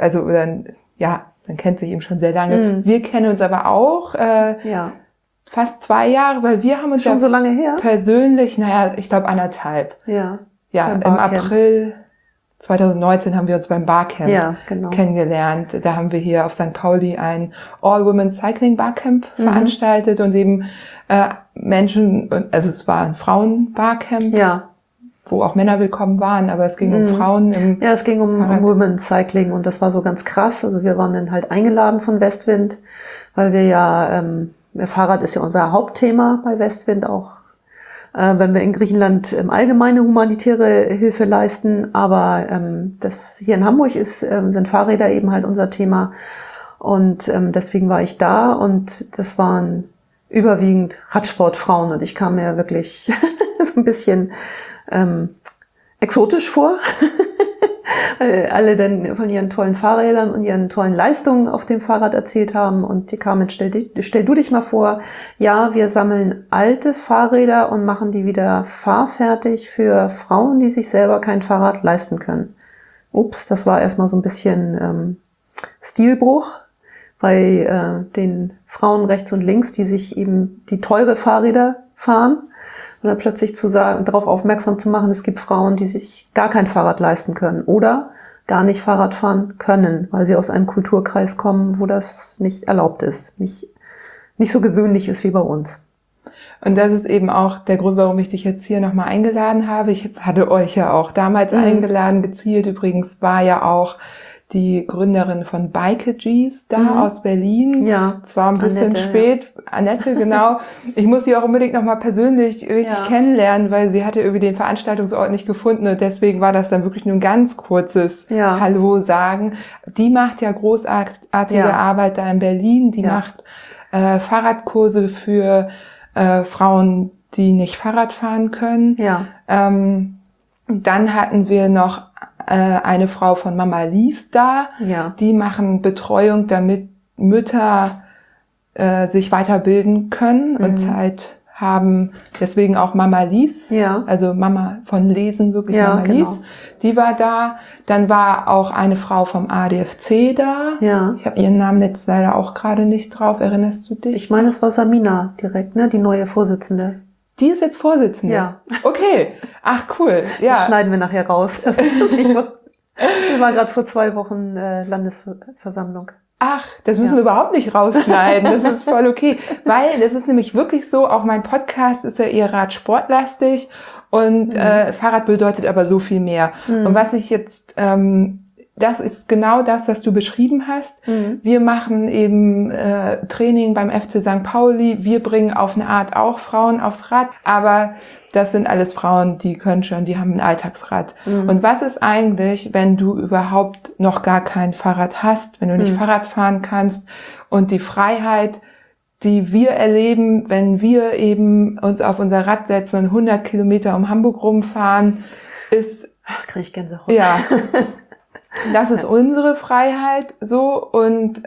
man kennt sich eben schon sehr lange. Wir kennen uns aber auch fast 2 Jahre, weil wir haben uns schon so lange her persönlich, ich glaube 1,5. Ja, im April 2019 haben wir uns beim Barcamp kennengelernt. Da haben wir hier auf St. Pauli ein All-Women Cycling Barcamp veranstaltet und eben Menschen, also es war ein Frauen-Barcamp, wo auch Männer willkommen waren, aber es ging um Frauen. Es ging um Women Cycling und das war so ganz krass. Also wir waren dann halt eingeladen von Westwind, weil wir Fahrrad ist ja unser Hauptthema bei Westwind auch wenn wir in Griechenland allgemeine humanitäre Hilfe leisten. Aber das hier in Hamburg sind Fahrräder eben halt unser Thema. Und deswegen war ich da und das waren überwiegend Radsportfrauen und ich kam mir wirklich so ein bisschen exotisch vor. Weil alle dann von ihren tollen Fahrrädern und ihren tollen Leistungen auf dem Fahrrad erzählt haben und die kamen, stell du dich mal vor, ja, wir sammeln alte Fahrräder und machen die wieder fahrfertig für Frauen, die sich selber kein Fahrrad leisten können. Ups, das war erstmal so ein bisschen Stilbruch bei den Frauen rechts und links, die sich eben die teure Fahrräder fahren. Und dann plötzlich darauf aufmerksam zu machen, es gibt Frauen, die sich gar kein Fahrrad leisten können oder gar nicht Fahrrad fahren können, weil sie aus einem Kulturkreis kommen, wo das nicht erlaubt ist, nicht so gewöhnlich ist wie bei uns. Und das ist eben auch der Grund, warum ich dich jetzt hier nochmal eingeladen habe. Ich hatte euch ja auch damals eingeladen, gezielt. Übrigens war ja auch die Gründerin von Bikeagees da aus Berlin. Ja. Zwar ein bisschen Annette, spät. Ja. Annette, genau. Ich muss sie auch unbedingt nochmal persönlich richtig kennenlernen, weil sie hatte irgendwie den Veranstaltungsort nicht gefunden und deswegen war das dann wirklich nur ein ganz kurzes Hallo sagen. Die macht ja großartige Arbeit da in Berlin. Die macht Fahrradkurse für Frauen, die nicht Fahrrad fahren können. Ja. Dann hatten wir noch eine Frau von Mama Lies da. Ja. Die machen Betreuung, damit Mütter sich weiterbilden können und Zeit haben. Deswegen auch Mama Lies. Ja. Also Mama von Lesen, wirklich Mama Lies. Die war da. Dann war auch eine Frau vom ADFC da. Ja. Ich habe ihren Namen jetzt leider auch gerade nicht drauf. Erinnerst du dich? Ich meine, es war Samina direkt, ne? Die neue Vorsitzende. Die ist jetzt Vorsitzende? Ja. Okay. Ach, cool. Ja. Das schneiden wir nachher raus. Das ist nicht was. Wir waren gerade vor 2 Wochen Landesversammlung. Ach, das müssen wir überhaupt nicht rausschneiden. Das ist voll okay. Weil das ist nämlich wirklich so, auch mein Podcast ist ja eher radsportlastig und Fahrrad bedeutet aber so viel mehr. Und was ich jetzt, das ist genau das, was du beschrieben hast. Wir machen eben Training beim FC St. Pauli. Wir bringen auf eine Art auch Frauen aufs Rad. Aber das sind alles Frauen, die können schon, die haben ein Alltagsrad. Und was ist eigentlich, wenn du überhaupt noch gar kein Fahrrad hast, wenn du nicht Fahrrad fahren kannst und die Freiheit, die wir erleben, wenn wir eben uns auf unser Rad setzen und 100 Kilometer um Hamburg rumfahren, ist... Krieg ich Gänsehaut. Ja. Das ist unsere Freiheit so und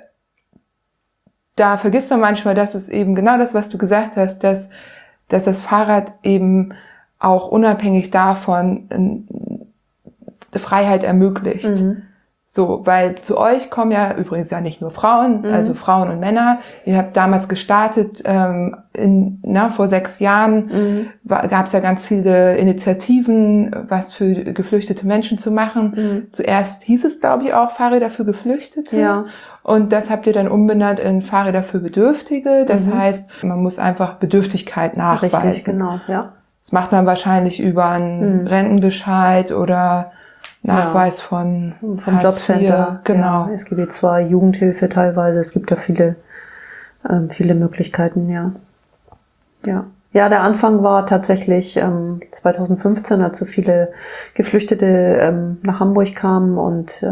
da vergisst man manchmal, dass es eben genau das, was du gesagt hast, dass das Fahrrad eben auch unabhängig davon Freiheit ermöglicht. So, weil zu euch kommen ja übrigens ja nicht nur Frauen, also Frauen und Männer. Ihr habt damals gestartet, vor 6 Jahren gab es ja ganz viele Initiativen, was für geflüchtete Menschen zu machen. Zuerst hieß es, glaube ich, auch Fahrräder für Geflüchtete. Ja. Und das habt ihr dann umbenannt in Fahrräder für Bedürftige. Das heißt, man muss einfach Bedürftigkeit nachweisen. Richtig, genau, ja. Das macht man wahrscheinlich über einen Rentenbescheid oder Nachweis vom Jobcenter, genau. Ja, SGB II, Jugendhilfe teilweise. Es gibt da viele Möglichkeiten, ja. Ja, der Anfang war tatsächlich 2015, als so viele Geflüchtete nach Hamburg kamen und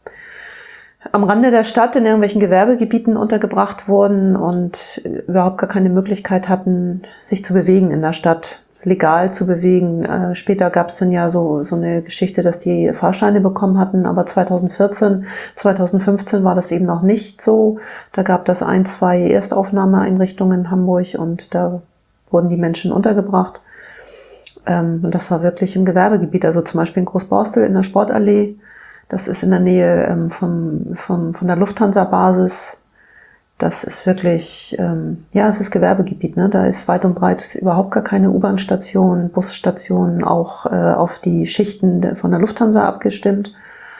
am Rande der Stadt in irgendwelchen Gewerbegebieten untergebracht wurden und überhaupt gar keine Möglichkeit hatten, sich zu bewegen in der Stadt, legal zu bewegen. Später gab es dann ja so eine Geschichte, dass die Fahrscheine bekommen hatten, aber 2014, 2015 war das eben noch nicht so. Da gab es 1, 2 Erstaufnahmeeinrichtungen in Hamburg und da wurden die Menschen untergebracht. Und das war wirklich im Gewerbegebiet, also zum Beispiel in Großborstel in der Sportallee. Das ist in der Nähe von der Lufthansa-Basis. Das ist wirklich, es ist Gewerbegebiet, ne? Da ist weit und breit überhaupt gar keine U-Bahn-Station, Busstationen, auch auf die Schichten von der Lufthansa abgestimmt.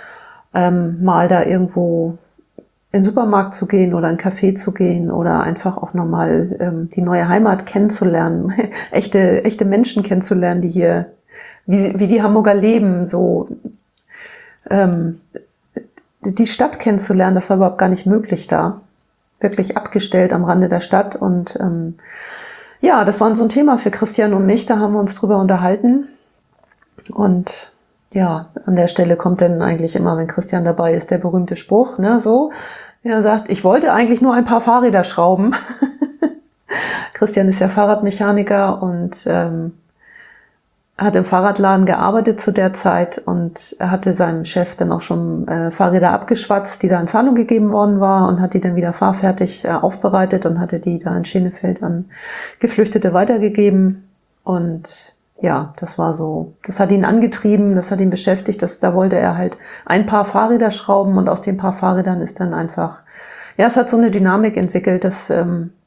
Mal da irgendwo in den Supermarkt zu gehen oder in ein Café zu gehen oder einfach auch nochmal die neue Heimat kennenzulernen, echte Menschen kennenzulernen, die hier, wie die Hamburger leben, so die Stadt kennenzulernen, das war überhaupt gar nicht möglich da. Wirklich abgestellt am Rande der Stadt und Ja, das war so ein Thema für Christian und mich, da haben wir uns drüber unterhalten. Und ja, an der Stelle kommt dann eigentlich immer, wenn Christian dabei ist, der berühmte Spruch, ne, so. Er sagt, ich wollte eigentlich nur ein paar Fahrräder schrauben. Christian ist ja Fahrradmechaniker und hat im Fahrradladen gearbeitet zu der Zeit und er hatte seinem Chef dann auch schon Fahrräder abgeschwatzt, die da in Zahlung gegeben worden war und hat die dann wieder fahrfertig aufbereitet und hatte die da in Schenefeld an Geflüchtete weitergegeben. Und ja, das war so, das hat ihn angetrieben, das hat ihn beschäftigt, da wollte er halt ein paar Fahrräder schrauben und aus den paar Fahrrädern ist dann einfach, ja, es hat so eine Dynamik entwickelt, dass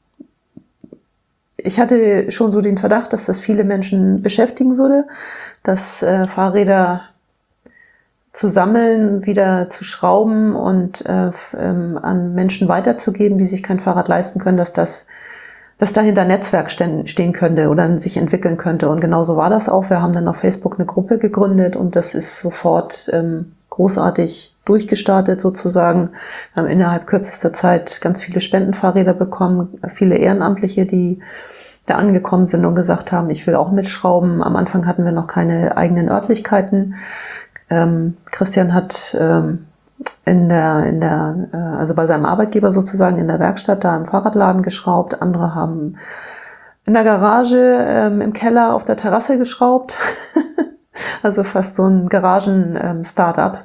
ich hatte schon so den Verdacht, dass das viele Menschen beschäftigen würde, dass Fahrräder zu sammeln, wieder zu schrauben und an Menschen weiterzugeben, die sich kein Fahrrad leisten können, dass dahinter ein Netzwerk stehen könnte oder sich entwickeln könnte. Und genauso war das auch. Wir haben dann auf Facebook eine Gruppe gegründet und das ist sofort großartig durchgestartet sozusagen. Wir haben innerhalb kürzester Zeit ganz viele Spendenfahrräder bekommen, viele Ehrenamtliche, die da angekommen sind und gesagt haben, ich will auch mitschrauben. Am Anfang hatten wir noch keine eigenen Örtlichkeiten. Christian hat also bei seinem Arbeitgeber sozusagen in der Werkstatt da im Fahrradladen geschraubt. Andere haben in der Garage, im Keller auf der Terrasse geschraubt. Also fast so ein Garagen-Startup.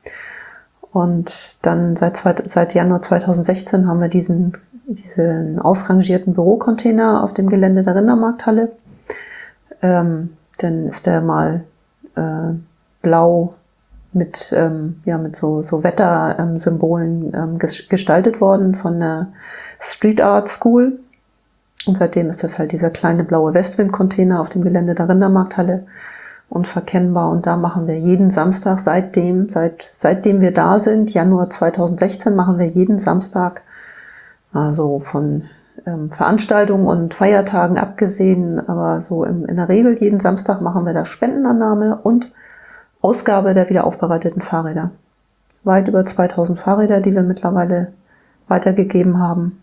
Und dann seit Januar 2016 haben wir diesen ausrangierten Bürocontainer auf dem Gelände der Rindermarkthalle. Dann ist der mal blau mit so Wettersymbolen gestaltet worden von der Street Art School. Und seitdem ist das halt dieser kleine blaue Westwind-Container auf dem Gelände der Rindermarkthalle unverkennbar. Und da machen wir jeden Samstag, seitdem wir da sind, Januar 2016, machen wir jeden Samstag, also von Veranstaltungen und Feiertagen abgesehen, aber so in der Regel jeden Samstag machen wir da Spendenannahme und Ausgabe der wiederaufbereiteten Fahrräder. Weit über 2000 Fahrräder, die wir mittlerweile weitergegeben haben.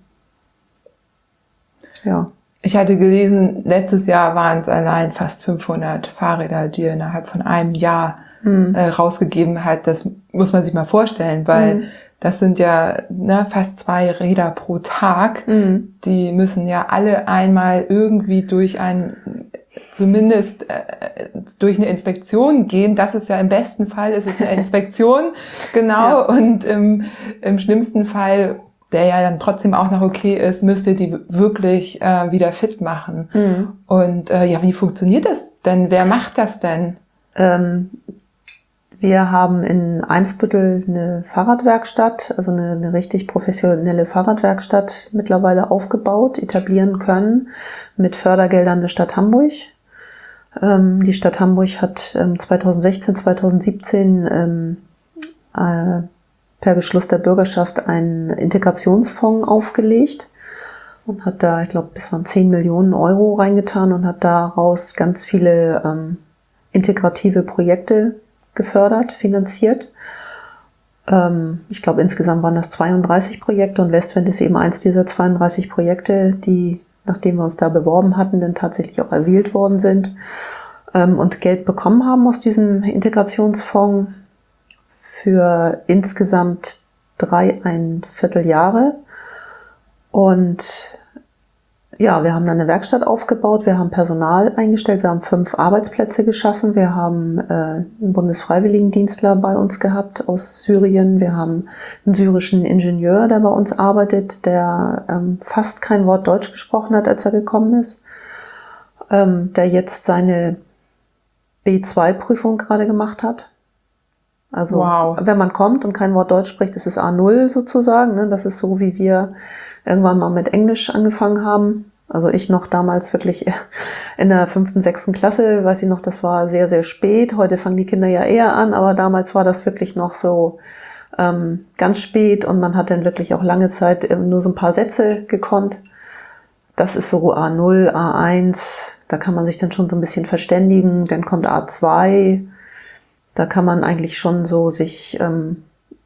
Ja. Ich hatte gelesen, letztes Jahr waren es allein fast 500 Fahrräder, die er innerhalb von einem Jahr rausgegeben hat. Das muss man sich mal vorstellen, weil das sind ja fast 2 Räder pro Tag. Die müssen ja alle einmal irgendwie durch zumindest durch eine Inspektion gehen. Das ist ja im besten Fall, ist es eine Inspektion, genau. Ja. Und im schlimmsten Fall, der ja dann trotzdem auch noch okay ist, müsst ihr die wirklich wieder fit machen. Und wie funktioniert das denn? Wer macht das denn? Wir haben in Eimsbüttel eine Fahrradwerkstatt, also eine richtig professionelle Fahrradwerkstatt mittlerweile aufgebaut, etablieren können mit Fördergeldern der Stadt Hamburg. Die Stadt Hamburg hat 2016, 2017 per Beschluss der Bürgerschaft einen Integrationsfonds aufgelegt und hat da, ich glaube, bis waren 10 Millionen Euro reingetan und hat daraus ganz viele integrative Projekte gefördert, finanziert. Ich glaube, insgesamt waren das 32 Projekte und Westwind ist eben eins dieser 32 Projekte, die, nachdem wir uns da beworben hatten, dann tatsächlich auch erwählt worden sind und Geld bekommen haben aus diesem Integrationsfonds für insgesamt 3,25 Jahre. Und ja, wir haben dann eine Werkstatt aufgebaut, wir haben Personal eingestellt, wir haben 5 Arbeitsplätze geschaffen, wir haben einen Bundesfreiwilligendienstler bei uns gehabt aus Syrien, wir haben einen syrischen Ingenieur, der bei uns arbeitet, der fast kein Wort Deutsch gesprochen hat, als er gekommen ist, der jetzt seine B2-Prüfung gerade gemacht hat. Also wow. Wenn man kommt und kein Wort Deutsch spricht, ist es A0 sozusagen. Ne? Das ist so, wie wir irgendwann mal mit Englisch angefangen haben. Also ich noch damals wirklich in der 5., 6. Klasse, weiß ich noch, das war sehr, sehr spät. Heute fangen die Kinder ja eher an, aber damals war das wirklich noch so ganz spät und man hat dann wirklich auch lange Zeit nur so ein paar Sätze gekonnt. Das ist so A0, A1, da kann man sich dann schon so ein bisschen verständigen. Dann kommt A2, da kann man eigentlich schon so sich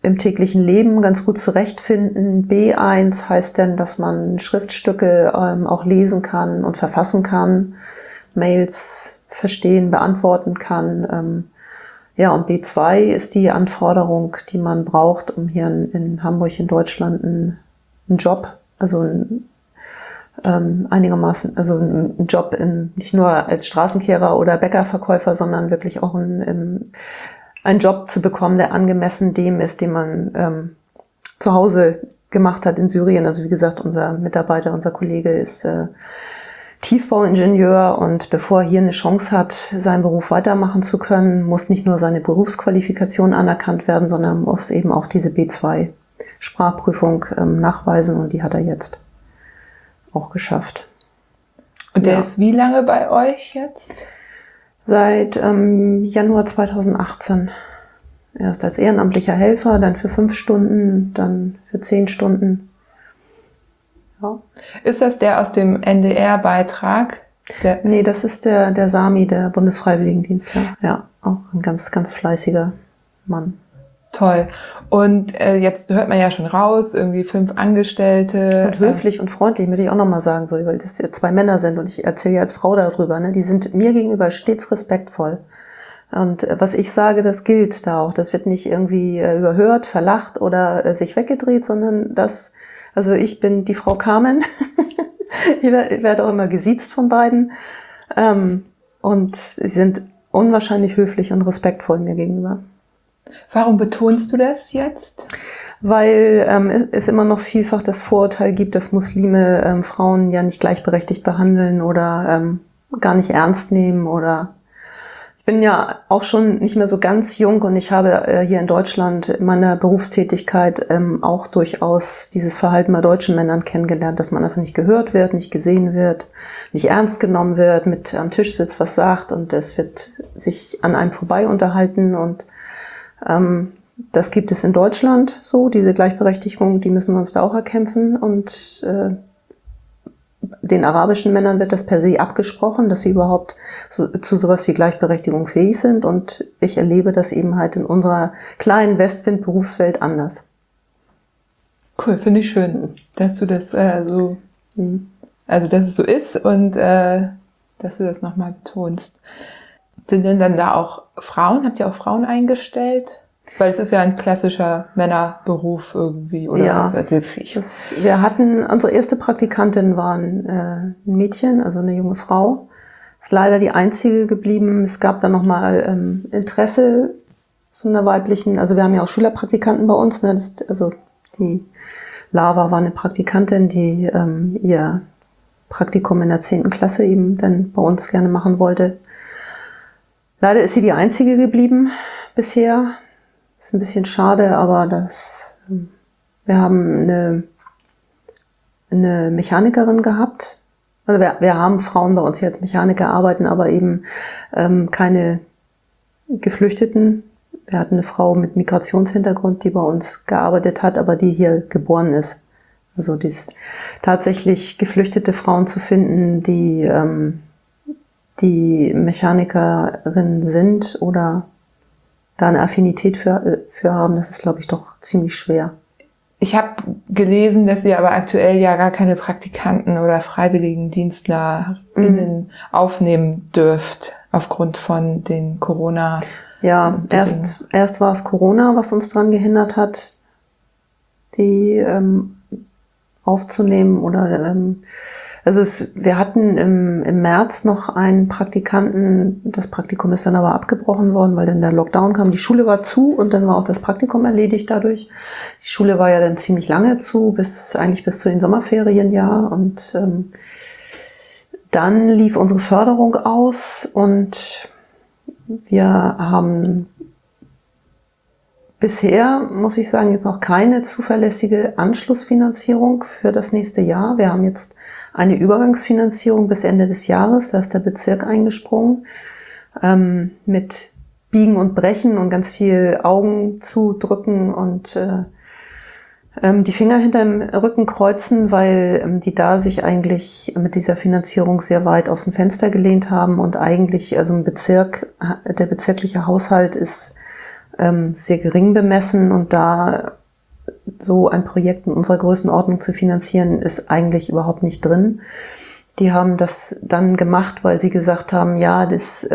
im täglichen Leben ganz gut zurechtfinden. B1 heißt denn, dass man Schriftstücke auch lesen kann und verfassen kann, Mails verstehen, beantworten kann. Ja, und B2 ist die Anforderung, die man braucht, um hier in Hamburg in Deutschland einen Job, also einigermaßen, also einen Job nicht nur als Straßenkehrer oder Bäckerverkäufer, sondern wirklich auch einen Job zu bekommen, der angemessen dem ist, den man zu Hause gemacht hat in Syrien. Also wie gesagt, unser Mitarbeiter, unser Kollege ist Tiefbauingenieur und bevor er hier eine Chance hat, seinen Beruf weitermachen zu können, muss nicht nur seine Berufsqualifikation anerkannt werden, sondern muss eben auch diese B2-Sprachprüfung nachweisen und die hat er jetzt auch geschafft. Und der ist wie lange bei euch jetzt? Seit Januar 2018. Erst als ehrenamtlicher Helfer, dann für 5 Stunden, dann für 10 Stunden. Ja. Ist das der aus dem NDR-Beitrag? Nee, das ist der Sami, der Bundesfreiwilligendienstler. Ja, auch ein ganz, ganz fleißiger Mann. Toll. Und jetzt hört man ja schon raus, irgendwie 5 Angestellte. Und höflich und freundlich, würde ich auch nochmal sagen, so, weil das ja 2 Männer sind und ich erzähle ja als Frau darüber, ne? Die sind mir gegenüber stets respektvoll. Und was ich sage, das gilt da auch. Das wird nicht irgendwie überhört, verlacht oder sich weggedreht, sondern also ich bin die Frau Carmen. Ich werde auch immer gesiezt von beiden. Und sie sind unwahrscheinlich höflich und respektvoll mir gegenüber. Warum betonst du das jetzt? Weil es immer noch vielfach das Vorurteil gibt, dass Muslime Frauen ja nicht gleichberechtigt behandeln oder gar nicht ernst nehmen oder ich bin ja auch schon nicht mehr so ganz jung und ich habe hier in Deutschland in meiner Berufstätigkeit auch durchaus dieses Verhalten bei deutschen Männern kennengelernt, dass man einfach nicht gehört wird, nicht gesehen wird, nicht ernst genommen wird, mit am Tisch sitzt, was sagt und es wird sich an einem vorbei unterhalten und das gibt es in Deutschland so, diese Gleichberechtigung, die müssen wir uns da auch erkämpfen und den arabischen Männern wird das per se abgesprochen, dass sie überhaupt zu sowas wie Gleichberechtigung fähig sind und ich erlebe das eben halt in unserer kleinen Westwind-Berufswelt anders. Cool, finde ich schön, dass du das also dass es so ist und dass du das nochmal betonst. Sind denn dann da auch Frauen? Habt ihr auch Frauen eingestellt? Weil es ist ja ein klassischer Männerberuf irgendwie, oder? Ja, wir hatten, unsere erste Praktikantin war ein Mädchen, also eine junge Frau. Ist leider die einzige geblieben. Es gab dann nochmal Interesse von einer weiblichen, also wir haben ja auch Schülerpraktikanten bei uns, ne? Also die Lava war eine Praktikantin, die ihr Praktikum in der 10. Klasse eben dann bei uns gerne machen wollte. Leider ist sie die einzige geblieben bisher. Ist ein bisschen schade, aber wir haben eine Mechanikerin gehabt. Also wir haben Frauen bei uns, die als Mechaniker arbeiten, aber eben keine Geflüchteten. Wir hatten eine Frau mit Migrationshintergrund, die bei uns gearbeitet hat, aber die hier geboren ist. Also tatsächlich geflüchtete Frauen zu finden, die Mechanikerin sind oder da eine Affinität für haben, das ist, glaube ich, doch ziemlich schwer. Ich habe gelesen, dass ihr aber aktuell ja gar keine Praktikanten oder FreiwilligendienstlerInnen aufnehmen dürft, aufgrund von den Corona. Ja, erst war es Corona, was uns daran gehindert hat, die aufzunehmen oder wir hatten im März noch einen Praktikanten, das Praktikum ist dann aber abgebrochen worden, weil dann der Lockdown kam. Die Schule war zu und dann war auch das Praktikum erledigt dadurch. Die Schule war ja dann ziemlich lange zu, bis zu den Sommerferien, ja. Und dann lief unsere Förderung aus und wir haben bisher, muss ich sagen, jetzt noch keine zuverlässige Anschlussfinanzierung für das nächste Jahr. Wir haben jetzt eine Übergangsfinanzierung bis Ende des Jahres. Da ist der Bezirk eingesprungen mit Biegen und Brechen und ganz viel Augen zudrücken und die Finger hinterm Rücken kreuzen, weil die da sich eigentlich mit dieser Finanzierung sehr weit aus dem Fenster gelehnt haben und eigentlich, also der bezirkliche Haushalt ist sehr gering bemessen und da so ein Projekt in unserer Größenordnung zu finanzieren, ist eigentlich überhaupt nicht drin. Die haben das dann gemacht, weil sie gesagt haben, ja,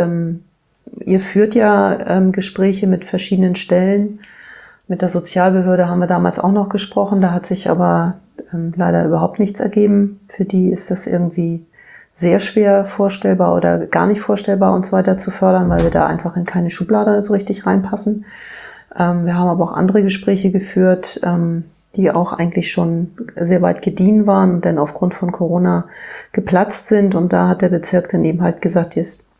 ihr führt ja Gespräche mit verschiedenen Stellen. Mit der Sozialbehörde haben wir damals auch noch gesprochen, da hat sich aber leider überhaupt nichts ergeben. Für die ist das irgendwie sehr schwer vorstellbar oder gar nicht vorstellbar, uns weiter zu fördern, weil wir da einfach in keine Schublade so richtig reinpassen. Wir haben aber auch andere Gespräche geführt, die auch eigentlich schon sehr weit gediehen waren und dann aufgrund von Corona geplatzt sind. Und da hat der Bezirk dann eben halt gesagt,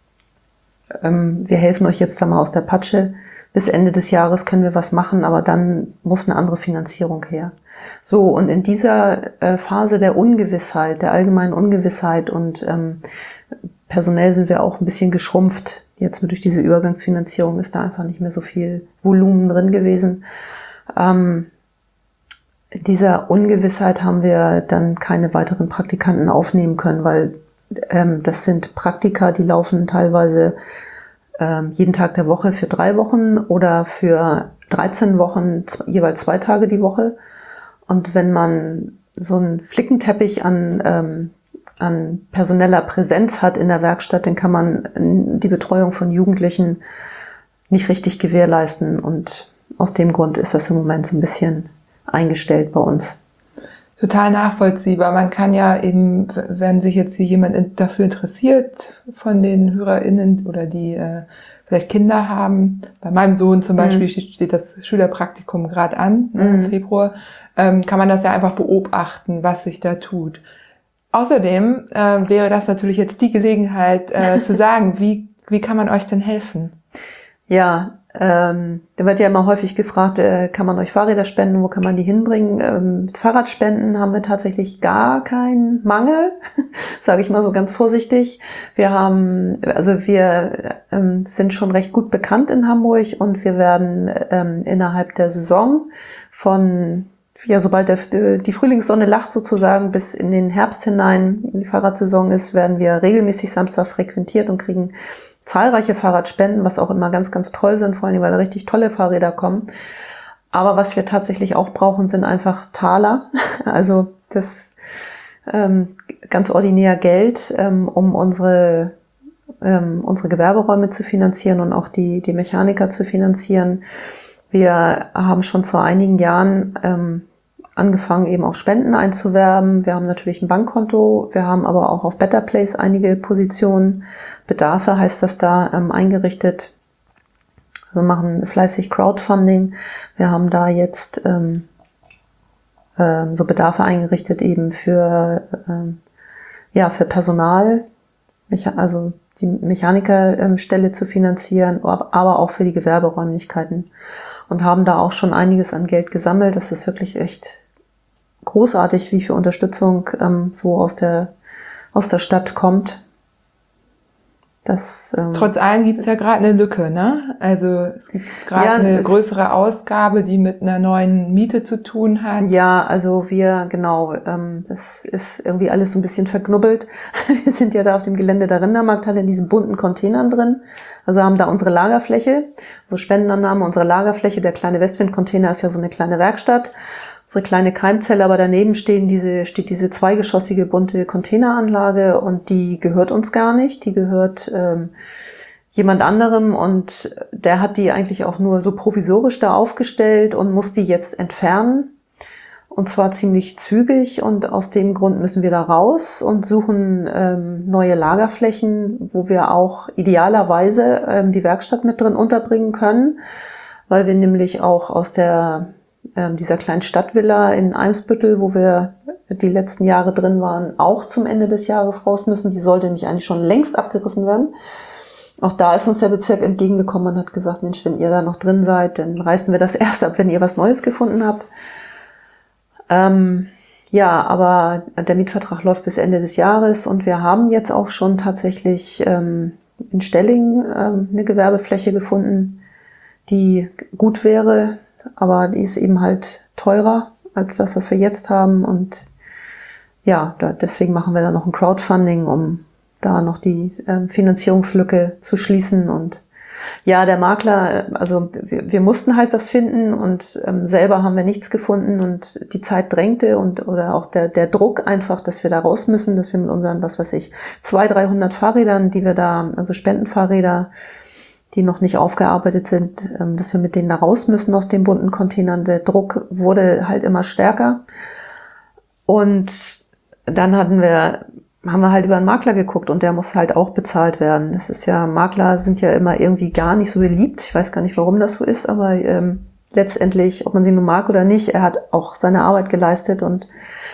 wir helfen euch jetzt da mal aus der Patsche. Bis Ende des Jahres können wir was machen, aber dann muss eine andere Finanzierung her. So, und in dieser Phase der Ungewissheit, der allgemeinen Ungewissheit und personell sind wir auch ein bisschen geschrumpft. Jetzt durch diese Übergangsfinanzierung ist da einfach nicht mehr so viel Volumen drin gewesen. In dieser Ungewissheit haben wir dann keine weiteren Praktikanten aufnehmen können, weil das sind Praktika, die laufen teilweise jeden Tag der Woche für 3 Wochen oder für 13 Wochen jeweils 2 Tage die Woche. Und wenn man so einen Flickenteppich an personeller Präsenz hat in der Werkstatt, dann kann man die Betreuung von Jugendlichen nicht richtig gewährleisten. Und aus dem Grund ist das im Moment so ein bisschen eingestellt bei uns. Total nachvollziehbar. Man kann ja eben, wenn sich jetzt hier jemand dafür interessiert, von den HörerInnen oder die vielleicht Kinder haben, bei meinem Sohn zum Beispiel steht das Schülerpraktikum gerade an, im Februar, kann man das ja einfach beobachten, was sich da tut. Außerdem wäre das natürlich jetzt die Gelegenheit zu sagen, wie kann man euch denn helfen? Ja, da wird ja immer häufig gefragt, kann man euch Fahrräder spenden, wo kann man die hinbringen? Mit Fahrradspenden haben wir tatsächlich gar keinen Mangel, sage ich mal so ganz vorsichtig. Wir sind schon recht gut bekannt in Hamburg und wir werden innerhalb der Saison sobald die Frühlingssonne lacht sozusagen, bis in den Herbst hinein, in die Fahrradsaison ist, werden wir regelmäßig Samstag frequentiert und kriegen zahlreiche Fahrradspenden, was auch immer ganz, ganz toll sind, vor allem, weil da richtig tolle Fahrräder kommen. Aber was wir tatsächlich auch brauchen, sind einfach Taler. Also das ganz ordinär Geld, um unsere Gewerberäume zu finanzieren und auch die Mechaniker zu finanzieren. Wir haben schon vor einigen Jahren angefangen, eben auch Spenden einzuwerben. Wir haben natürlich ein Bankkonto, wir haben aber auch auf Better Place einige Positionen, Bedarfe heißt das da, eingerichtet. Wir machen fleißig Crowdfunding. Wir haben da jetzt so Bedarfe eingerichtet eben für Personal, also die Mechanikerstelle zu finanzieren, aber auch für die Gewerberäumlichkeiten. Und haben da auch schon einiges an Geld gesammelt. Das ist wirklich echt großartig, wie viel Unterstützung so aus der Stadt kommt. Trotz allem gibt es ja gerade eine Lücke, ne? Also es gibt gerade eine größere Ausgabe, die mit einer neuen Miete zu tun hat. Ja, also das ist irgendwie alles so ein bisschen verknubbelt. Wir sind ja da auf dem Gelände der Rindermarkthalle in diesen bunten Containern drin. Also haben da unsere Lagerfläche, wo Spendenannahme, unsere Lagerfläche, der kleine Westwind-Container ist ja so eine kleine Werkstatt. Unsere kleine Keimzelle, aber daneben steht diese zweigeschossige bunte Containeranlage und die gehört uns gar nicht. Die gehört jemand anderem und der hat die eigentlich auch nur so provisorisch da aufgestellt und muss die jetzt entfernen. Und zwar ziemlich zügig und aus dem Grund müssen wir da raus und suchen neue Lagerflächen, wo wir auch idealerweise die Werkstatt mit drin unterbringen können, weil wir nämlich auch aus dieser kleinen Stadtvilla in Eimsbüttel, wo wir die letzten Jahre drin waren, auch zum Ende des Jahres raus müssen. Die sollte nämlich eigentlich schon längst abgerissen werden. Auch da ist uns der Bezirk entgegengekommen und hat gesagt, Mensch, wenn ihr da noch drin seid, dann reißen wir das erst ab, wenn ihr was Neues gefunden habt. Aber der Mietvertrag läuft bis Ende des Jahres und wir haben jetzt auch schon tatsächlich in Stellingen eine Gewerbefläche gefunden, die gut wäre, aber die ist eben halt teurer als das, was wir jetzt haben. Und ja, deswegen machen wir da noch ein Crowdfunding, um da noch die Finanzierungslücke zu schließen. Und Ja, der Makler, also wir mussten halt was finden und selber haben wir nichts gefunden und die Zeit drängte oder auch der Druck einfach, dass wir da raus müssen, dass wir mit unseren, 200, 300 Fahrrädern, die wir da, also Spendenfahrräder, die noch nicht aufgearbeitet sind, dass wir mit denen da raus müssen aus den bunten Containern. Der Druck wurde halt immer stärker. Und dann haben wir halt über einen Makler geguckt und der muss halt auch bezahlt werden. Es ist ja, Makler sind ja immer irgendwie gar nicht so beliebt. Ich weiß gar nicht, warum das so ist, aber letztendlich, ob man sie nun mag oder nicht, er hat auch seine Arbeit geleistet und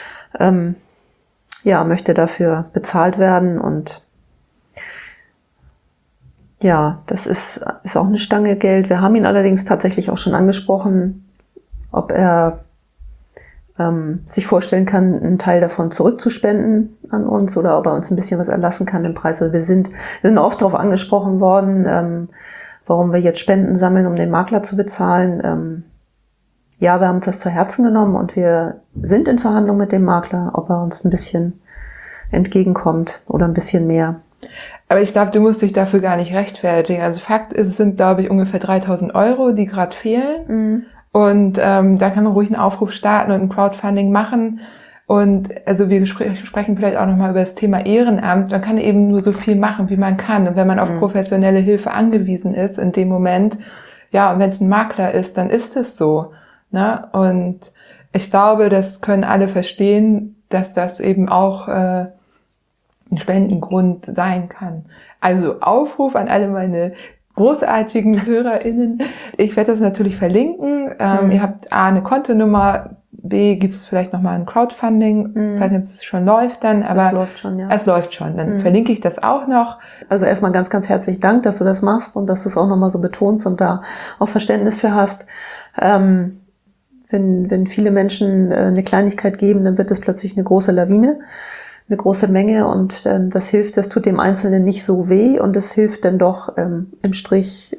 möchte dafür bezahlt werden. Und ja, das ist auch eine Stange Geld. Wir haben ihn allerdings tatsächlich auch schon angesprochen, ob er sich vorstellen kann, einen Teil davon zurückzuspenden an uns oder ob er uns ein bisschen was erlassen kann im Preis. Also wir sind oft darauf angesprochen worden, warum wir jetzt Spenden sammeln, um den Makler zu bezahlen. Ja, wir haben uns das zu Herzen genommen und wir sind in Verhandlung mit dem Makler, ob er uns ein bisschen entgegenkommt oder ein bisschen mehr. Aber ich glaube, du musst dich dafür gar nicht rechtfertigen. Also Fakt ist, es sind, glaube ich, ungefähr 3.000 Euro, die gerade fehlen. Mhm. Und da kann man ruhig einen Aufruf starten und ein Crowdfunding machen. Und also wir sprechen vielleicht auch nochmal über das Thema Ehrenamt. Man kann eben nur so viel machen, wie man kann. Und wenn man auf professionelle Hilfe angewiesen ist in dem Moment, ja, und wenn es ein Makler ist, dann ist es so. Ne? Und ich glaube, das können alle verstehen, dass das eben auch ein Spendengrund sein kann. Also Aufruf an alle meine großartigen HörerInnen. Ich werde das natürlich verlinken. Ihr habt A, eine Kontonummer, B, gibt es vielleicht nochmal ein Crowdfunding. Ich weiß nicht, ob es schon läuft dann, aber es läuft schon, ja. Es läuft schon. Dann verlinke ich das auch noch. Also erstmal ganz, ganz herzlichen Dank, dass du das machst und dass du es auch nochmal so betonst und da auch Verständnis für hast. Wenn viele Menschen eine Kleinigkeit geben, dann wird es plötzlich eine große Lawine, eine große Menge und das hilft, das tut dem Einzelnen nicht so weh und es hilft dann doch unterm Strich,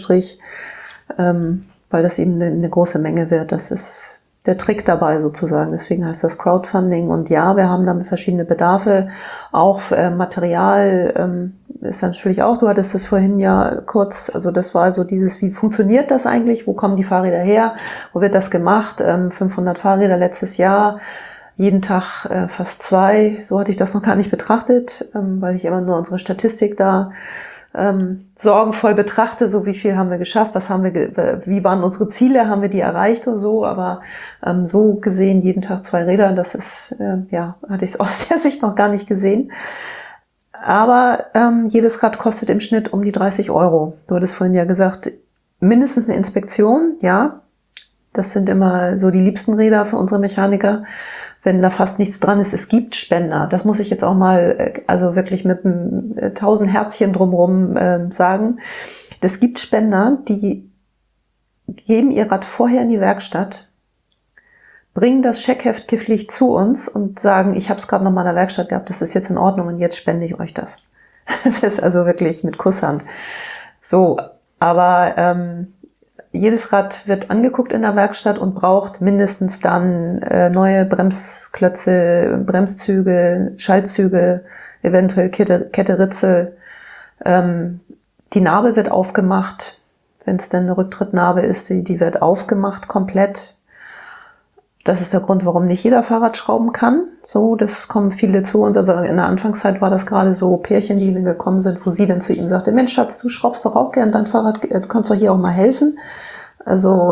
weil das eben eine große Menge wird. Das ist der Trick dabei sozusagen. Deswegen heißt das Crowdfunding und ja, wir haben damit verschiedene Bedarfe. Auch Material ist natürlich auch, du hattest das vorhin ja kurz, also das war so dieses, wie funktioniert das eigentlich? Wo kommen die Fahrräder her? Wo wird das gemacht? 500 Fahrräder letztes Jahr. Jeden Tag fast 2, so hatte ich das noch gar nicht betrachtet, weil ich immer nur unsere Statistik da sorgenvoll betrachte, so wie viel haben wir geschafft, wie waren unsere Ziele, haben wir die erreicht und so, aber so gesehen jeden Tag 2 Räder, das ist, hatte ich es aus der Sicht noch gar nicht gesehen. Aber jedes Rad kostet im Schnitt um die 30 Euro. Du hattest vorhin ja gesagt, mindestens eine Inspektion, ja, das sind immer so die liebsten Räder für unsere Mechaniker, wenn da fast nichts dran ist. Es gibt Spender. Das muss ich jetzt auch mal, also wirklich mit 1000 Herzchen drumherum sagen. Es gibt Spender, die geben ihr Rad vorher in die Werkstatt, bringen das Scheckheft kifflich zu uns und sagen, ich habe es gerade noch mal in der Werkstatt gehabt, das ist jetzt in Ordnung und jetzt spende ich euch das. Das ist also wirklich mit Kusshand. So, aber jedes Rad wird angeguckt in der Werkstatt und braucht mindestens dann neue Bremsklötze, Bremszüge, Schaltzüge, eventuell Kette, Ritze. Die Narbe wird aufgemacht, wenn es denn eine Rücktrittnarbe ist, die wird aufgemacht komplett. Das ist der Grund, warum nicht jeder Fahrrad schrauben kann. So, das kommen viele zu uns. Also in der Anfangszeit war das gerade so Pärchen, die gekommen sind, wo sie dann zu ihm sagte, Mensch, Schatz, du schraubst doch auch gern dein Fahrrad, du kannst doch hier auch mal helfen. Also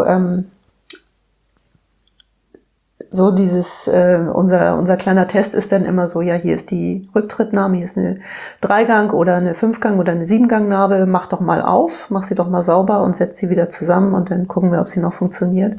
so dieses, unser kleiner Test ist dann immer so, ja, hier ist die Rücktrittnarbe, hier ist eine 3-Gang oder eine 5-Gang oder eine 7-Gang-Narbe, mach doch mal auf, mach sie doch mal sauber und setz sie wieder zusammen und dann gucken wir, ob sie noch funktioniert.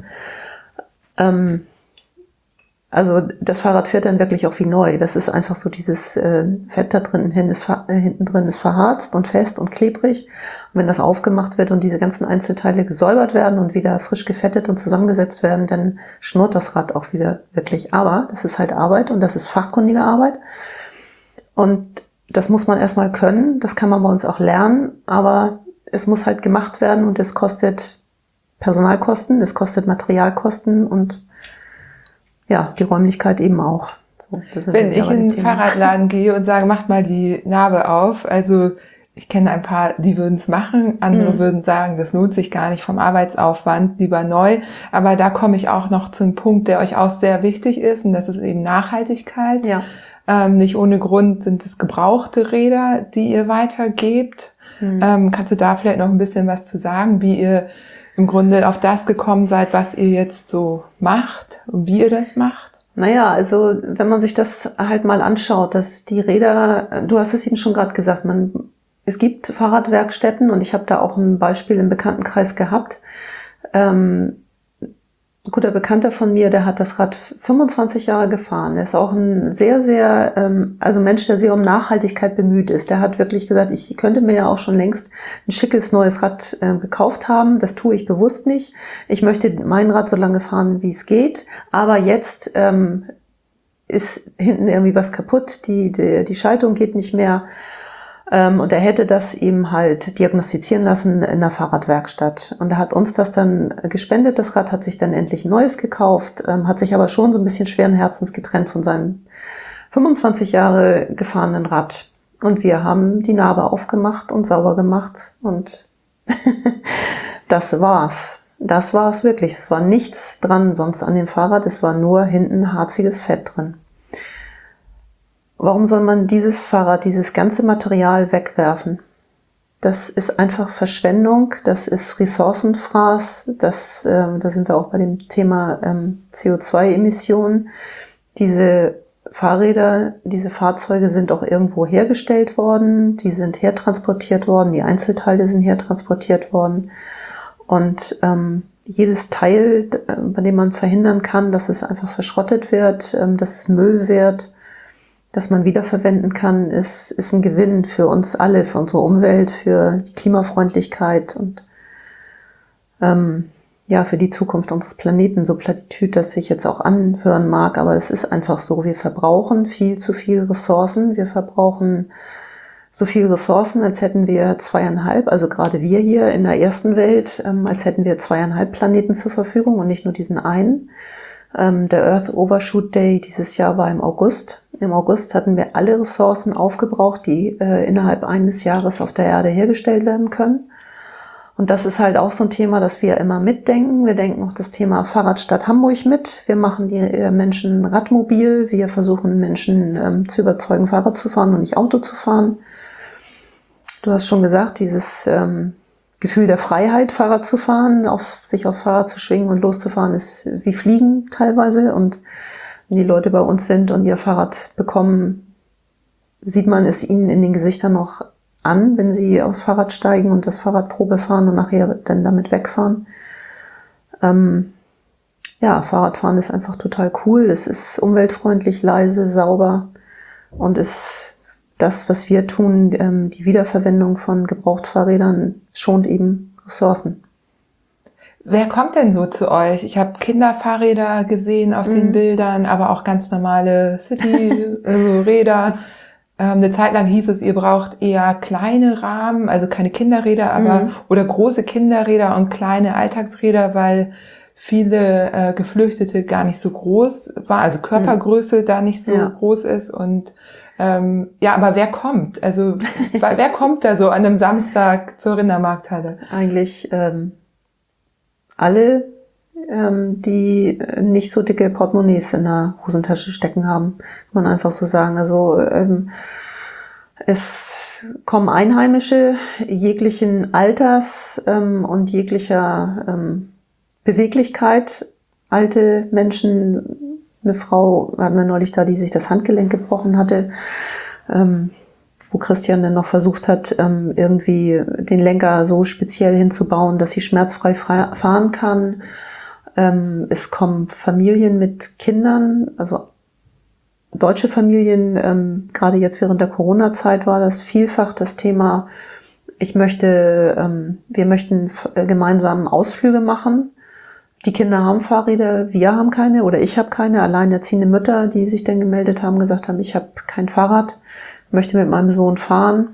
Also das Fahrrad fährt dann wirklich auch wie neu. Das ist einfach so dieses Fett da drin hinten drin ist verharzt und fest und klebrig. Und wenn das aufgemacht wird und diese ganzen Einzelteile gesäubert werden und wieder frisch gefettet und zusammengesetzt werden, dann schnurrt das Rad auch wieder wirklich. Aber das ist halt Arbeit und das ist fachkundige Arbeit. Und das muss man erstmal können. Das kann man bei uns auch lernen. Aber es muss halt gemacht werden und es kostet Personalkosten, es kostet Materialkosten und ja, die Räumlichkeit eben auch. So, wenn ich in den Fahrradladen gehe und sage, macht mal die Narbe auf, also ich kenne ein paar, die würden es machen, andere würden sagen, das lohnt sich gar nicht vom Arbeitsaufwand, lieber neu. Aber da komme ich auch noch zu einem Punkt, der euch auch sehr wichtig ist, und das ist eben Nachhaltigkeit. Ja. Nicht ohne Grund sind es gebrauchte Räder, die ihr weitergebt. Kannst du da vielleicht noch ein bisschen was zu sagen, wie ihr im Grunde auf das gekommen seid, was ihr jetzt so macht und wie ihr das macht? Naja, also wenn man sich das halt mal anschaut, dass die Räder, du hast es eben schon gerade gesagt, es gibt Fahrradwerkstätten und ich habe da auch ein Beispiel im Bekanntenkreis gehabt. Ein guter Bekannter von mir, der hat das Rad 25 Jahre gefahren. Er ist auch ein sehr, sehr, also Mensch, der sehr um Nachhaltigkeit bemüht ist. Der hat wirklich gesagt, ich könnte mir ja auch schon längst ein schickes neues Rad gekauft haben. Das tue ich bewusst nicht. Ich möchte mein Rad so lange fahren, wie es geht. Aber jetzt ist hinten irgendwie was kaputt. Die Schaltung geht nicht mehr. Und er hätte das eben halt diagnostizieren lassen in der Fahrradwerkstatt. Und er hat uns das dann gespendet. Das Rad hat sich dann endlich ein neues gekauft, hat sich aber schon so ein bisschen schweren Herzens getrennt von seinem 25 Jahre gefahrenen Rad. Und wir haben die Narbe aufgemacht und sauber gemacht. Und das war's. Das war's wirklich. Es war nichts dran sonst an dem Fahrrad. Es war nur hinten harziges Fett drin. Warum soll man dieses Fahrrad, dieses ganze Material wegwerfen? Das ist einfach Verschwendung, das ist Ressourcenfraß, da sind wir auch bei dem Thema CO2-Emissionen. Diese Fahrräder, diese Fahrzeuge sind auch irgendwo hergestellt worden, die sind hertransportiert worden, die Einzelteile sind hertransportiert worden. Und jedes Teil, bei dem man verhindern kann, dass es einfach verschrottet wird, dass es Müll wird, dass man wiederverwenden kann, ist ein Gewinn für uns alle, für unsere Umwelt, für die Klimafreundlichkeit und für die Zukunft unseres Planeten. So Plattitüd, das sich jetzt auch anhören mag, aber es ist einfach so. Wir verbrauchen viel zu viel Ressourcen. Wir verbrauchen so viel Ressourcen, als hätten wir 2,5, also gerade wir hier in der ersten Welt, als hätten wir 2,5 Planeten zur Verfügung und nicht nur diesen einen. Der Earth Overshoot Day dieses Jahr war im August. Im August hatten wir alle Ressourcen aufgebraucht, die innerhalb eines Jahres auf der Erde hergestellt werden können. Und das ist halt auch so ein Thema, das wir immer mitdenken. Wir denken auch das Thema Fahrradstadt Hamburg mit. Wir machen die Menschen radmobil. Wir versuchen Menschen zu überzeugen, Fahrrad zu fahren und nicht Auto zu fahren. Du hast schon gesagt, dieses Gefühl der Freiheit, Fahrrad zu fahren, sich aufs Fahrrad zu schwingen und loszufahren, ist wie Fliegen teilweise. Und wenn die Leute bei uns sind und ihr Fahrrad bekommen, sieht man es ihnen in den Gesichtern noch an, wenn sie aufs Fahrrad steigen und das Fahrrad Probe fahren und nachher dann damit wegfahren. Fahrradfahren ist einfach total cool. Es ist umweltfreundlich, leise, sauber und ist das, was wir tun, die Wiederverwendung von Gebrauchtfahrrädern, schont eben Ressourcen. Wer kommt denn so zu euch? Ich habe Kinderfahrräder gesehen auf den Bildern, aber auch ganz normale City-Räder. Eine Zeit lang hieß es, ihr braucht eher kleine Rahmen, also keine Kinderräder, aber oder große Kinderräder und kleine Alltagsräder, weil viele Geflüchtete gar nicht so groß waren, also Körpergröße da nicht so groß ist und aber wer kommt? Also wer kommt da so an einem Samstag zur Rindermarkthalle? Eigentlich alle, die nicht so dicke Portemonnaies in der Hosentasche stecken haben, kann man einfach so sagen. Also es kommen Einheimische jeglichen Alters und jeglicher Beweglichkeit, alte Menschen. Eine Frau hatten wir neulich da, die sich das Handgelenk gebrochen hatte, wo Christian dann noch versucht hat, irgendwie den Lenker so speziell hinzubauen, dass sie schmerzfrei fahren kann. Es kommen Familien mit Kindern, also deutsche Familien, gerade jetzt während der Corona-Zeit war das vielfach das Thema, wir möchten gemeinsam Ausflüge machen. Die Kinder haben Fahrräder, wir haben keine oder ich habe keine. Alleinerziehende Mütter, die sich dann gemeldet haben, gesagt haben, ich habe kein Fahrrad, möchte mit meinem Sohn fahren.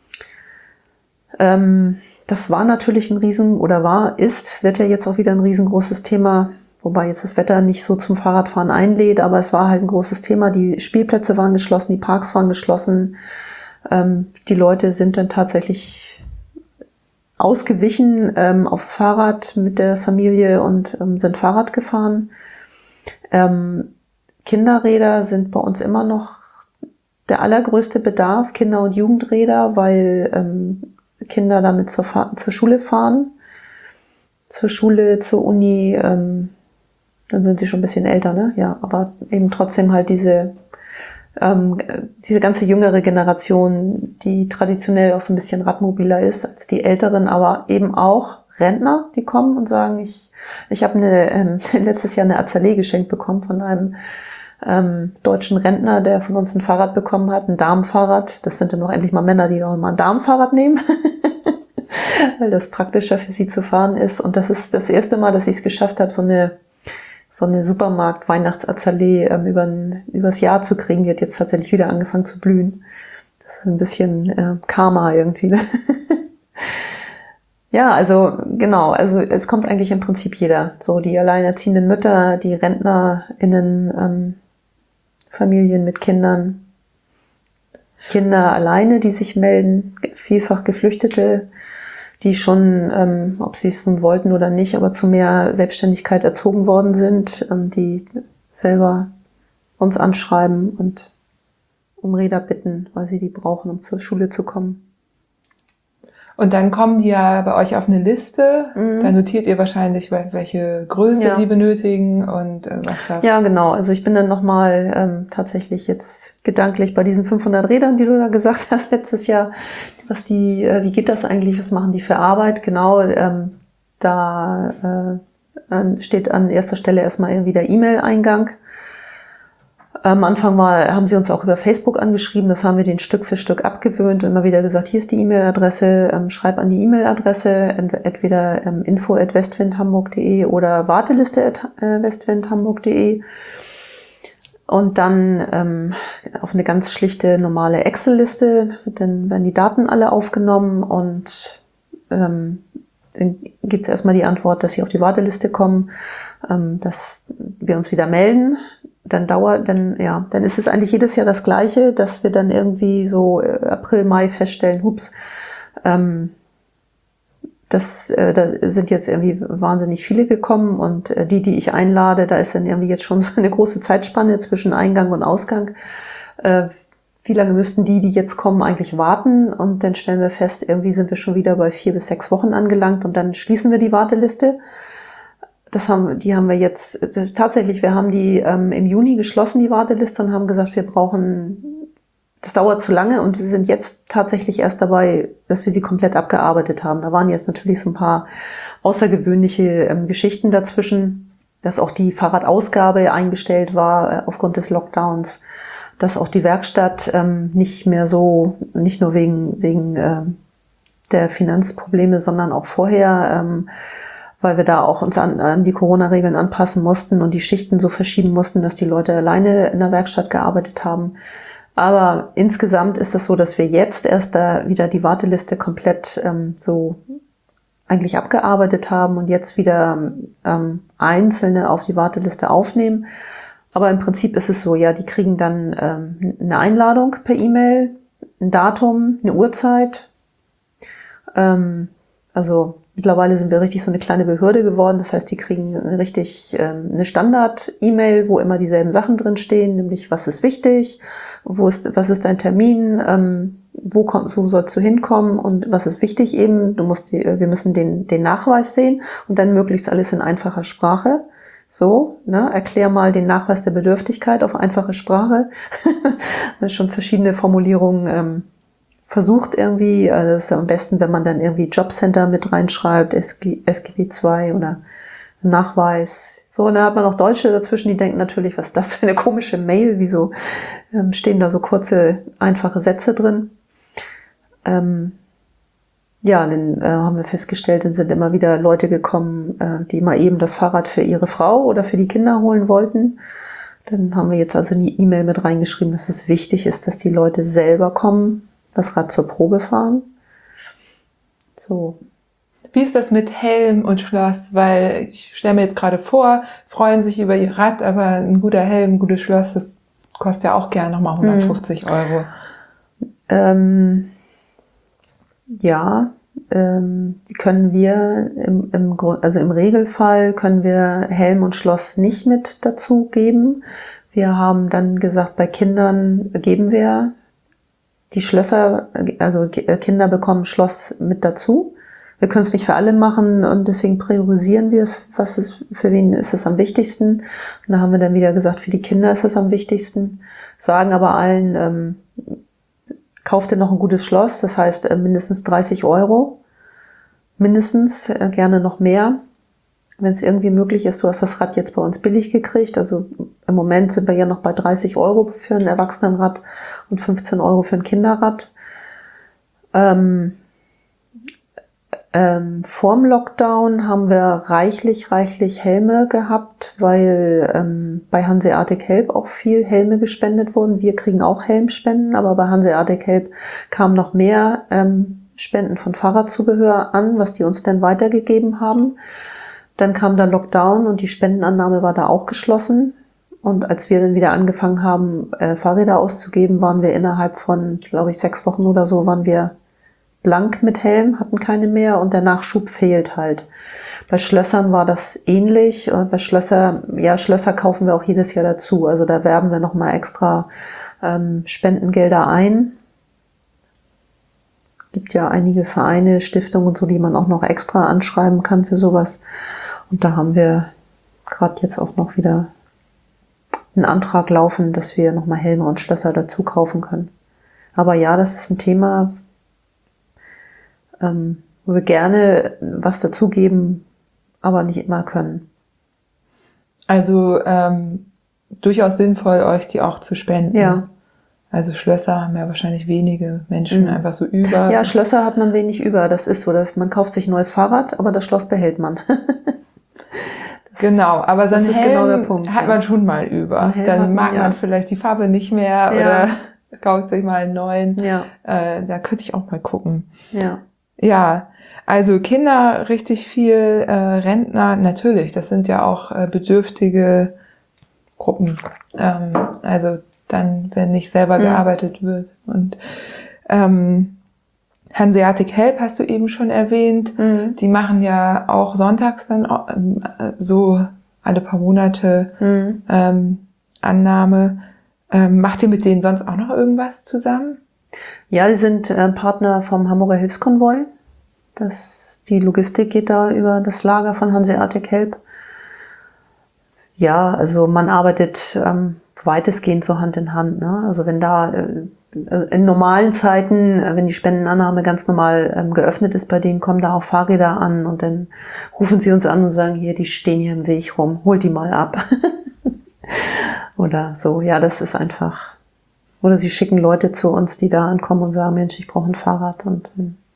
Das war natürlich wird ja jetzt auch wieder ein riesengroßes Thema, wobei jetzt das Wetter nicht so zum Fahrradfahren einlädt, aber es war halt ein großes Thema. Die Spielplätze waren geschlossen, die Parks waren geschlossen. Die Leute sind dann tatsächlich ausgewichen aufs Fahrrad mit der Familie und sind Fahrrad gefahren. Kinderräder sind bei uns immer noch der allergrößte Bedarf, Kinder- und Jugendräder, weil Kinder damit zur Schule fahren. Zur Schule, zur Uni, dann sind sie schon ein bisschen älter, ne? Ja, aber eben trotzdem halt diese ganze jüngere Generation, die traditionell auch so ein bisschen radmobiler ist als die Älteren, aber eben auch Rentner, die kommen und sagen, ich habe letztes Jahr eine Azalee geschenkt bekommen von einem deutschen Rentner, der von uns ein Fahrrad bekommen hat, ein Damenfahrrad. Das sind dann noch endlich mal Männer, die noch mal ein Damenfahrrad nehmen, weil das praktischer für sie zu fahren ist. Und das ist das erste Mal, dass ich es geschafft habe, so eine Supermarkt-Weihnachtsazalee übers Jahr zu kriegen. Die hat jetzt tatsächlich wieder angefangen zu blühen. Das ist ein bisschen Karma irgendwie. Ne? Ja, also genau, also es kommt eigentlich im Prinzip jeder. So die alleinerziehenden Mütter, die RentnerInnen, Familien mit Kindern, Kinder alleine, die sich melden, vielfach Geflüchtete, die schon, ob sie es nun wollten oder nicht, aber zu mehr Selbstständigkeit erzogen worden sind, die selber uns anschreiben und um Räder bitten, weil sie die brauchen, um zur Schule zu kommen. Und dann kommen die ja bei euch auf eine Liste. Da notiert ihr wahrscheinlich, welche Größe die benötigen und was da. Ja, genau. Also ich bin dann nochmal tatsächlich jetzt gedanklich bei diesen 500 Rädern, die du da gesagt hast letztes Jahr. Wie geht das eigentlich? Was machen die für Arbeit? Genau, da steht an erster Stelle erstmal irgendwie der E-Mail-Eingang. Am Anfang haben sie uns auch über Facebook angeschrieben, das haben wir den Stück für Stück abgewöhnt und immer wieder gesagt, hier ist die E-Mail-Adresse, schreib an die E-Mail-Adresse, entweder info@westwindhamburg.de oder warteliste@westwindhamburg.de und dann auf eine ganz schlichte, normale Excel-Liste, dann werden die Daten alle aufgenommen und dann gibt es erstmal die Antwort, dass sie auf die Warteliste kommen, dass wir uns wieder melden. Dann ist es eigentlich jedes Jahr das Gleiche, dass wir dann irgendwie so April, Mai feststellen, da sind jetzt irgendwie wahnsinnig viele gekommen und die ich einlade, da ist dann irgendwie jetzt schon so eine große Zeitspanne zwischen Eingang und Ausgang. Wie lange müssten die jetzt kommen, eigentlich warten? Und dann stellen wir fest, irgendwie sind wir schon wieder bei 4 bis 6 Wochen angelangt und dann schließen wir die Warteliste. Die haben wir jetzt, tatsächlich, wir haben die im Juni geschlossen, die Warteliste, und haben gesagt, das dauert zu lange und wir sind jetzt tatsächlich erst dabei, dass wir sie komplett abgearbeitet haben. Da waren jetzt natürlich so ein paar außergewöhnliche Geschichten dazwischen, dass auch die Fahrradausgabe eingestellt war aufgrund des Lockdowns, dass auch die Werkstatt nicht nur wegen der Finanzprobleme, sondern auch vorher, weil wir da auch uns an die Corona-Regeln anpassen mussten und die Schichten so verschieben mussten, dass die Leute alleine in der Werkstatt gearbeitet haben. Aber insgesamt ist es so, dass wir jetzt erst da wieder die Warteliste komplett so eigentlich abgearbeitet haben und jetzt wieder Einzelne auf die Warteliste aufnehmen. Aber im Prinzip ist es so, ja, die kriegen dann eine Einladung per E-Mail, ein Datum, eine Uhrzeit. Also mittlerweile sind wir richtig so eine kleine Behörde geworden. Das heißt, die kriegen eine Standard-E-Mail, wo immer dieselben Sachen drin stehen, nämlich was ist wichtig, was ist dein Termin, wo sollst du hinkommen und was ist wichtig eben. Wir müssen den Nachweis sehen und dann möglichst alles in einfacher Sprache. So, ne, erklär mal den Nachweis der Bedürftigkeit auf einfache Sprache. Schon verschiedene Formulierungen versucht irgendwie, also es ist am besten, wenn man dann irgendwie Jobcenter mit reinschreibt, SGB II oder Nachweis. So, und dann hat man auch Deutsche dazwischen, die denken natürlich, was ist das für eine komische Mail, wieso stehen da so kurze, einfache Sätze drin. Dann haben wir festgestellt, dann sind immer wieder Leute gekommen, die mal eben das Fahrrad für ihre Frau oder für die Kinder holen wollten. Dann haben wir jetzt also in die E-Mail mit reingeschrieben, dass es wichtig ist, dass die Leute selber kommen, das Rad zur Probe fahren. So. Wie ist das mit Helm und Schloss? Weil ich stelle mir jetzt gerade vor, freuen sich über ihr Rad, aber ein guter Helm, ein gutes Schloss, das kostet ja auch gern nochmal 150 Euro. Ja, können wir im Regelfall können wir Helm und Schloss nicht mit dazu geben. Wir haben dann gesagt, bei Kindern geben wir die Schlösser, also Kinder bekommen Schloss mit dazu. Wir können es nicht für alle machen und deswegen priorisieren wir, für wen ist es am wichtigsten. Und da haben wir dann wieder gesagt, für die Kinder ist es am wichtigsten. Sagen aber allen, kauft ihr noch ein gutes Schloss, das heißt mindestens 30 €. Mindestens, gerne noch mehr. Wenn es irgendwie möglich ist, du hast das Rad jetzt bei uns billig gekriegt. Also im Moment sind wir ja noch bei 30 € für ein Erwachsenenrad und 15 € für ein Kinderrad. Vorm Lockdown haben wir reichlich Helme gehabt, weil bei Hanseatic Help auch viel Helme gespendet wurden. Wir kriegen auch Helmspenden, aber bei Hanseatic Help kamen noch mehr Spenden von Fahrradzubehör an, was die uns dann weitergegeben haben. Dann kam der Lockdown und die Spendenannahme war da auch geschlossen. Und als wir dann wieder angefangen haben, Fahrräder auszugeben, waren wir innerhalb von, glaube ich, 6 Wochen oder so, waren wir blank mit Helm, hatten keine mehr und der Nachschub fehlt halt. Bei Schlössern war das ähnlich. Bei Schlösser kaufen wir auch jedes Jahr dazu. Also da werben wir nochmal extra Spendengelder ein. Gibt ja einige Vereine, Stiftungen und so, die man auch noch extra anschreiben kann für sowas. Und da haben wir gerade jetzt auch noch wieder einen Antrag laufen, dass wir nochmal Helme und Schlösser dazu kaufen können. Aber ja, das ist ein Thema, wo wir gerne was dazugeben, aber nicht immer können. Also durchaus sinnvoll, euch die auch zu spenden. Ja. Also Schlösser haben ja wahrscheinlich wenige Menschen einfach so über. Ja, Schlösser hat man wenig über. Das ist so, dass man kauft sich ein neues Fahrrad, aber das Schloss behält man. Genau, aber so ein Helm genau der Punkt, hat man schon mal über. Dann mag man vielleicht die Farbe nicht mehr oder kauft sich mal einen neuen. Ja. Da könnte ich auch mal gucken. Ja. Ja, also Kinder richtig viel, Rentner natürlich, das sind ja auch bedürftige Gruppen. Also dann, wenn nicht selber gearbeitet wird. Und Hanseatic Help hast du eben schon erwähnt. Die machen ja auch sonntags dann so alle paar Monate Annahme. Macht ihr mit denen sonst auch noch irgendwas zusammen? Ja, die sind Partner vom Hamburger Hilfskonvoi. Die Logistik geht da über das Lager von Hanseatic Help. Ja, also man arbeitet weitestgehend so Hand in Hand. Ne? Also wenn da in normalen Zeiten, wenn die Spendenannahme ganz normal geöffnet ist bei denen, kommen da auch Fahrräder an und dann rufen sie uns an und sagen, hier, die stehen hier im Weg rum, holt die mal ab. Oder so, ja, das ist einfach. Oder sie schicken Leute zu uns, die da ankommen und sagen, Mensch, ich brauche ein Fahrrad und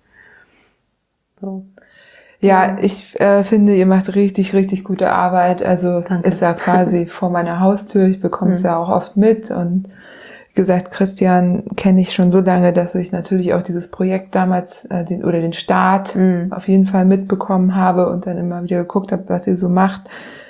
so. Ja, ich finde, ihr macht richtig gute Arbeit. Also Danke. Ist ja quasi vor meiner Haustür. Ich bekomme es ja auch oft mit. Und wie gesagt, Christian kenne ich schon so lange, dass ich natürlich auch dieses Projekt damals, den Start auf jeden Fall mitbekommen habe und dann immer wieder geguckt habe, was ihr so macht.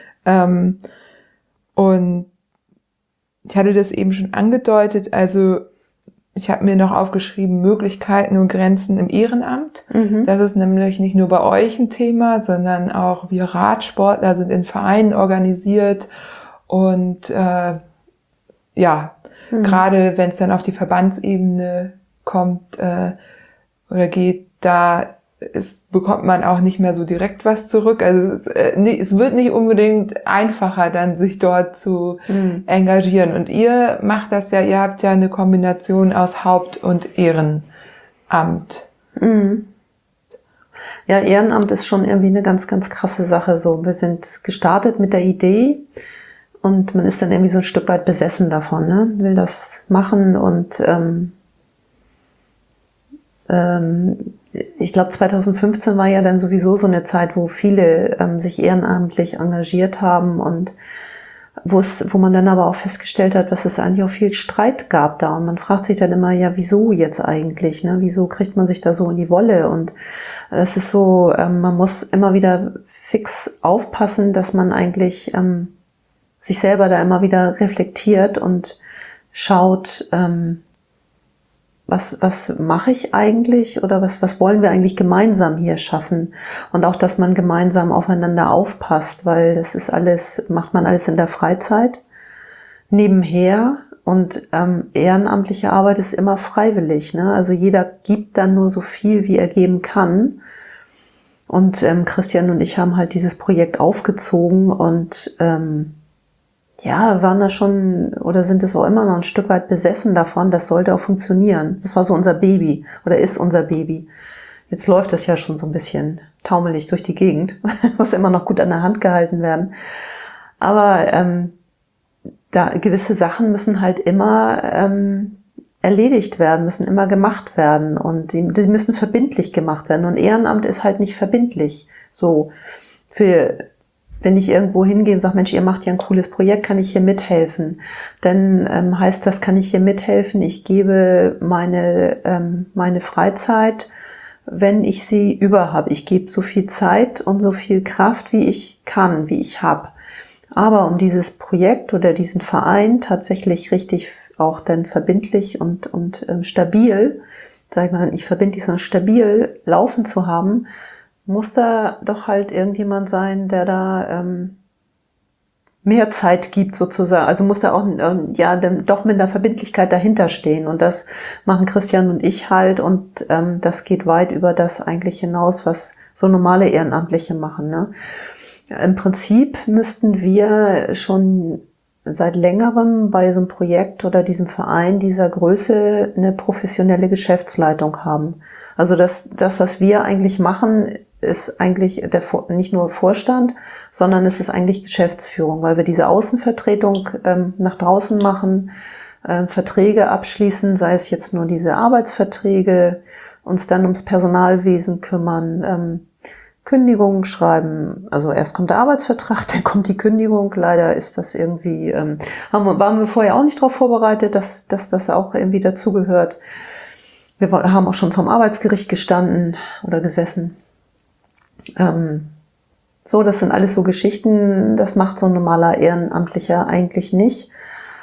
Und ich hatte das eben schon angedeutet, also ich habe mir noch aufgeschrieben, Möglichkeiten und Grenzen im Ehrenamt. Das ist nämlich nicht nur bei euch ein Thema, sondern auch wir Radsportler sind in Vereinen organisiert und gerade wenn es dann auf die Verbandsebene kommt oder geht, bekommt man auch nicht mehr so direkt was zurück. Also es wird nicht unbedingt einfacher, dann sich dort zu engagieren. Und ihr macht das ja, ihr habt ja eine Kombination aus Haupt- und Ehrenamt. Ja, Ehrenamt ist schon irgendwie eine ganz krasse Sache. So, wir sind gestartet mit der Idee und man ist dann irgendwie so ein Stück weit besessen davon, ne? Will das machen und ich glaube 2015 war ja dann sowieso so eine Zeit, wo viele sich ehrenamtlich engagiert haben und wo man dann aber auch festgestellt hat, dass es eigentlich auch viel Streit gab da. Und man fragt sich dann immer, ja, wieso jetzt eigentlich? Ne? Wieso kriegt man sich da so in die Wolle? Und es ist so, man muss immer wieder fix aufpassen, dass man eigentlich sich selber da immer wieder reflektiert und schaut, was mache ich eigentlich oder was wollen wir eigentlich gemeinsam hier schaffen? Und auch, dass man gemeinsam aufeinander aufpasst, weil das ist alles, macht man alles in der Freizeit nebenher. Und ehrenamtliche Arbeit ist immer freiwillig, ne? Also jeder gibt dann nur so viel, wie er geben kann. Und Christian und ich haben halt dieses Projekt aufgezogen und ja, waren da schon oder sind es auch immer noch ein Stück weit besessen davon, das sollte auch funktionieren. Das war so unser Baby oder ist unser Baby. Jetzt läuft das ja schon so ein bisschen taumelig durch die Gegend, muss immer noch gut an der Hand gehalten werden. Aber da gewisse Sachen müssen halt immer erledigt werden, müssen immer gemacht werden und die müssen verbindlich gemacht werden. Und Ehrenamt ist halt nicht verbindlich. So, wenn ich irgendwo hingehe und sage, Mensch, ihr macht ja ein cooles Projekt, kann ich hier mithelfen? Dann heißt das, kann ich hier mithelfen? Ich gebe meine Freizeit, wenn ich sie über habe. Ich gebe so viel Zeit und so viel Kraft, wie ich kann, wie ich habe. Aber um dieses Projekt oder diesen Verein tatsächlich richtig auch dann verbindlich und stabil, sag ich mal nicht verbindlich, sondern stabil laufen zu haben, muss da doch halt irgendjemand sein, der da mehr Zeit gibt sozusagen. Also muss da auch ja dann doch mit einer Verbindlichkeit dahinter stehen. Und das machen Christian und ich halt. Und das geht weit über das eigentlich hinaus, was so normale Ehrenamtliche machen, ne? Im Prinzip müssten wir schon seit längerem bei so einem Projekt oder diesem Verein dieser Größe eine professionelle Geschäftsleitung haben. Also das, was wir eigentlich machen, ist eigentlich nicht nur Vorstand, sondern es ist eigentlich Geschäftsführung, weil wir diese Außenvertretung nach draußen machen, Verträge abschließen, sei es jetzt nur diese Arbeitsverträge, uns dann ums Personalwesen kümmern, Kündigungen schreiben, also erst kommt der Arbeitsvertrag, dann kommt die Kündigung. Leider ist das irgendwie, waren wir vorher auch nicht darauf vorbereitet, dass das auch irgendwie dazugehört. Wir haben auch schon vom Arbeitsgericht gestanden oder gesessen. So, das sind alles so Geschichten, das macht so ein normaler Ehrenamtlicher eigentlich nicht.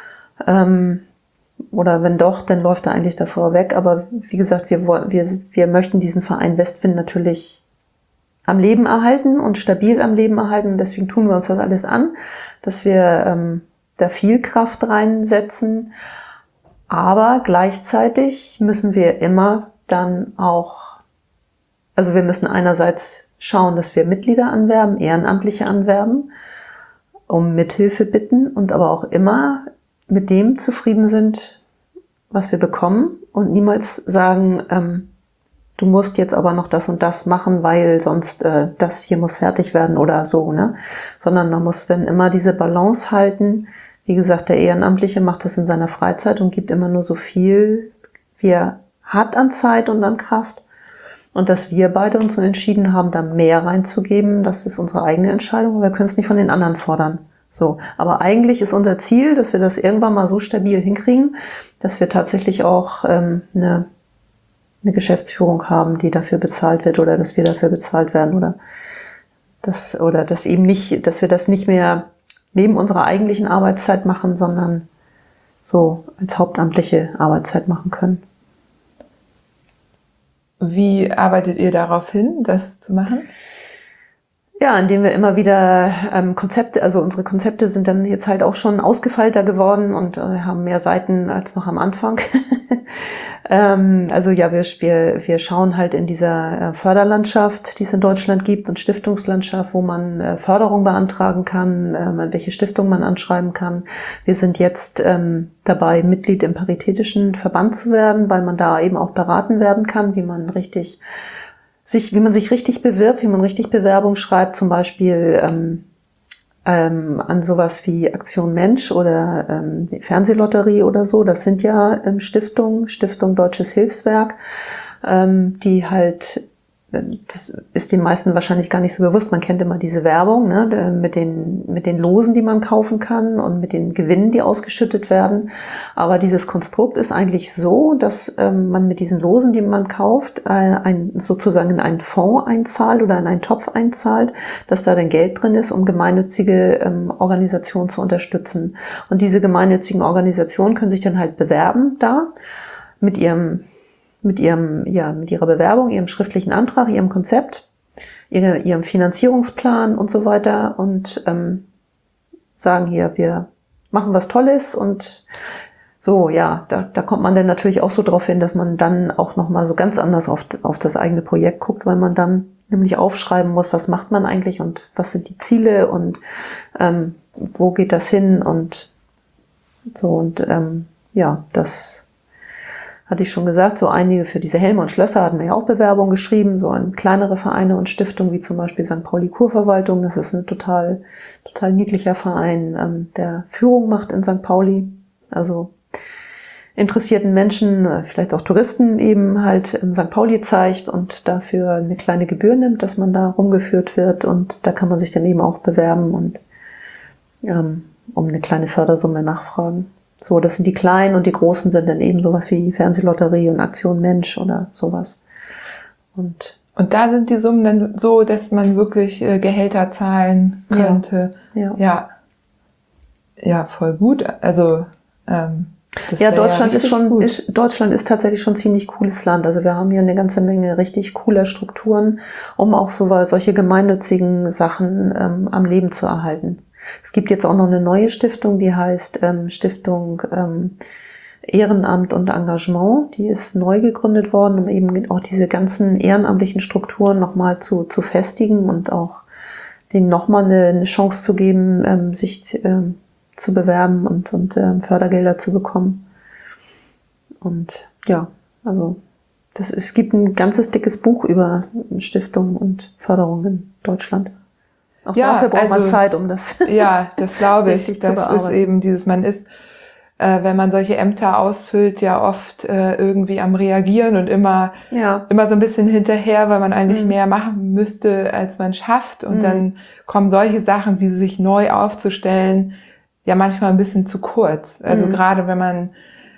Oder wenn doch, dann läuft er eigentlich davor weg. Aber wie gesagt, wir möchten diesen Verein Westwind natürlich am Leben erhalten und stabil am Leben erhalten. Und deswegen tun wir uns das alles an, dass wir da viel Kraft reinsetzen. Aber gleichzeitig müssen wir immer dann auch, also wir müssen einerseits schauen, dass wir Mitglieder anwerben, Ehrenamtliche anwerben, um Mithilfe bitten und aber auch immer mit dem zufrieden sind, was wir bekommen und niemals sagen, du musst jetzt aber noch das und das machen, weil sonst das hier muss fertig werden oder so, ne? Sondern man muss dann immer diese Balance halten. Wie gesagt, der Ehrenamtliche macht das in seiner Freizeit und gibt immer nur so viel, wie er hat an Zeit und an Kraft. Und dass wir beide uns so entschieden haben, da mehr reinzugeben, das ist unsere eigene Entscheidung. Wir können es nicht von den anderen fordern. So, aber eigentlich ist unser Ziel, dass wir das irgendwann mal so stabil hinkriegen, dass wir tatsächlich auch eine Geschäftsführung haben, die dafür bezahlt wird oder dass wir dafür bezahlt werden oder dass eben nicht, dass wir das nicht mehr neben unserer eigentlichen Arbeitszeit machen, sondern so als hauptamtliche Arbeitszeit machen können. Wie arbeitet ihr darauf hin, das zu machen? Ja, indem wir immer wieder Konzepte, also unsere Konzepte sind dann jetzt halt auch schon ausgefeilter geworden und haben mehr Seiten als noch am Anfang. Also ja, wir schauen halt in dieser Förderlandschaft, die es in Deutschland gibt, und Stiftungslandschaft, wo man Förderung beantragen kann, welche Stiftung man anschreiben kann. Wir sind jetzt dabei, Mitglied im Paritätischen Verband zu werden, weil man da eben auch beraten werden kann, wie man sich richtig bewirbt, wie man richtig Bewerbung schreibt, zum Beispiel an sowas wie Aktion Mensch oder die Fernsehlotterie oder so. Das sind ja Stiftung Deutsches Hilfswerk, die halt, das ist den meisten wahrscheinlich gar nicht so bewusst. Man kennt immer diese Werbung, ne, mit den Losen, die man kaufen kann und mit den Gewinnen, die ausgeschüttet werden. Aber dieses Konstrukt ist eigentlich so, dass man mit diesen Losen, die man kauft, sozusagen in einen Fonds einzahlt oder in einen Topf einzahlt, dass da dann Geld drin ist, um gemeinnützige Organisationen zu unterstützen. Und diese gemeinnützigen Organisationen können sich dann halt bewerben da. mit ihrer Bewerbung, ihrem schriftlichen Antrag, ihrem Konzept, ihrem Finanzierungsplan und so weiter und sagen hier, wir machen was Tolles und so, ja, da kommt man dann natürlich auch so drauf hin, dass man dann auch nochmal so ganz anders auf das eigene Projekt guckt, weil man dann nämlich aufschreiben muss, was macht man eigentlich und was sind die Ziele und wo geht das hin und so und ja, das hatte ich schon gesagt, so einige für diese Helme und Schlösser hatten wir ja auch Bewerbungen geschrieben, so an kleinere Vereine und Stiftungen, wie zum Beispiel St. Pauli Kurverwaltung. Das ist ein total niedlicher Verein, der Führung macht in St. Pauli. Also interessierten Menschen, vielleicht auch Touristen eben halt im St. Pauli zeigt und dafür eine kleine Gebühr nimmt, dass man da rumgeführt wird. Und da kann man sich dann eben auch bewerben und um eine kleine Fördersumme nachfragen. So, das sind die kleinen und die großen sind dann eben sowas wie Fernsehlotterie und Aktion Mensch oder sowas. Und da sind die Summen dann so, dass man wirklich Gehälter zahlen könnte. Ja, voll gut. Also das ja, Deutschland ist Deutschland ist tatsächlich schon ein ziemlich cooles Land. Also wir haben hier eine ganze Menge richtig cooler Strukturen, um auch solche gemeinnützigen Sachen am Leben zu erhalten. Es gibt jetzt auch noch eine neue Stiftung, die heißt Stiftung Ehrenamt und Engagement. Die ist neu gegründet worden, um eben auch diese ganzen ehrenamtlichen Strukturen nochmal zu festigen und auch denen nochmal eine Chance zu geben, sich zu bewerben und Fördergelder zu bekommen. Und ja, also es gibt ein ganzes dickes Buch über Stiftungen und Förderung in Deutschland. Auch dafür braucht man Zeit, um das ja, das glaube ich. Das ist eben man ist, wenn man solche Ämter ausfüllt, ja oft irgendwie am Reagieren und immer so ein bisschen hinterher, weil man eigentlich mehr machen müsste, als man schafft. Und dann kommen solche Sachen, wie sich neu aufzustellen, ja manchmal ein bisschen zu kurz. Also gerade wenn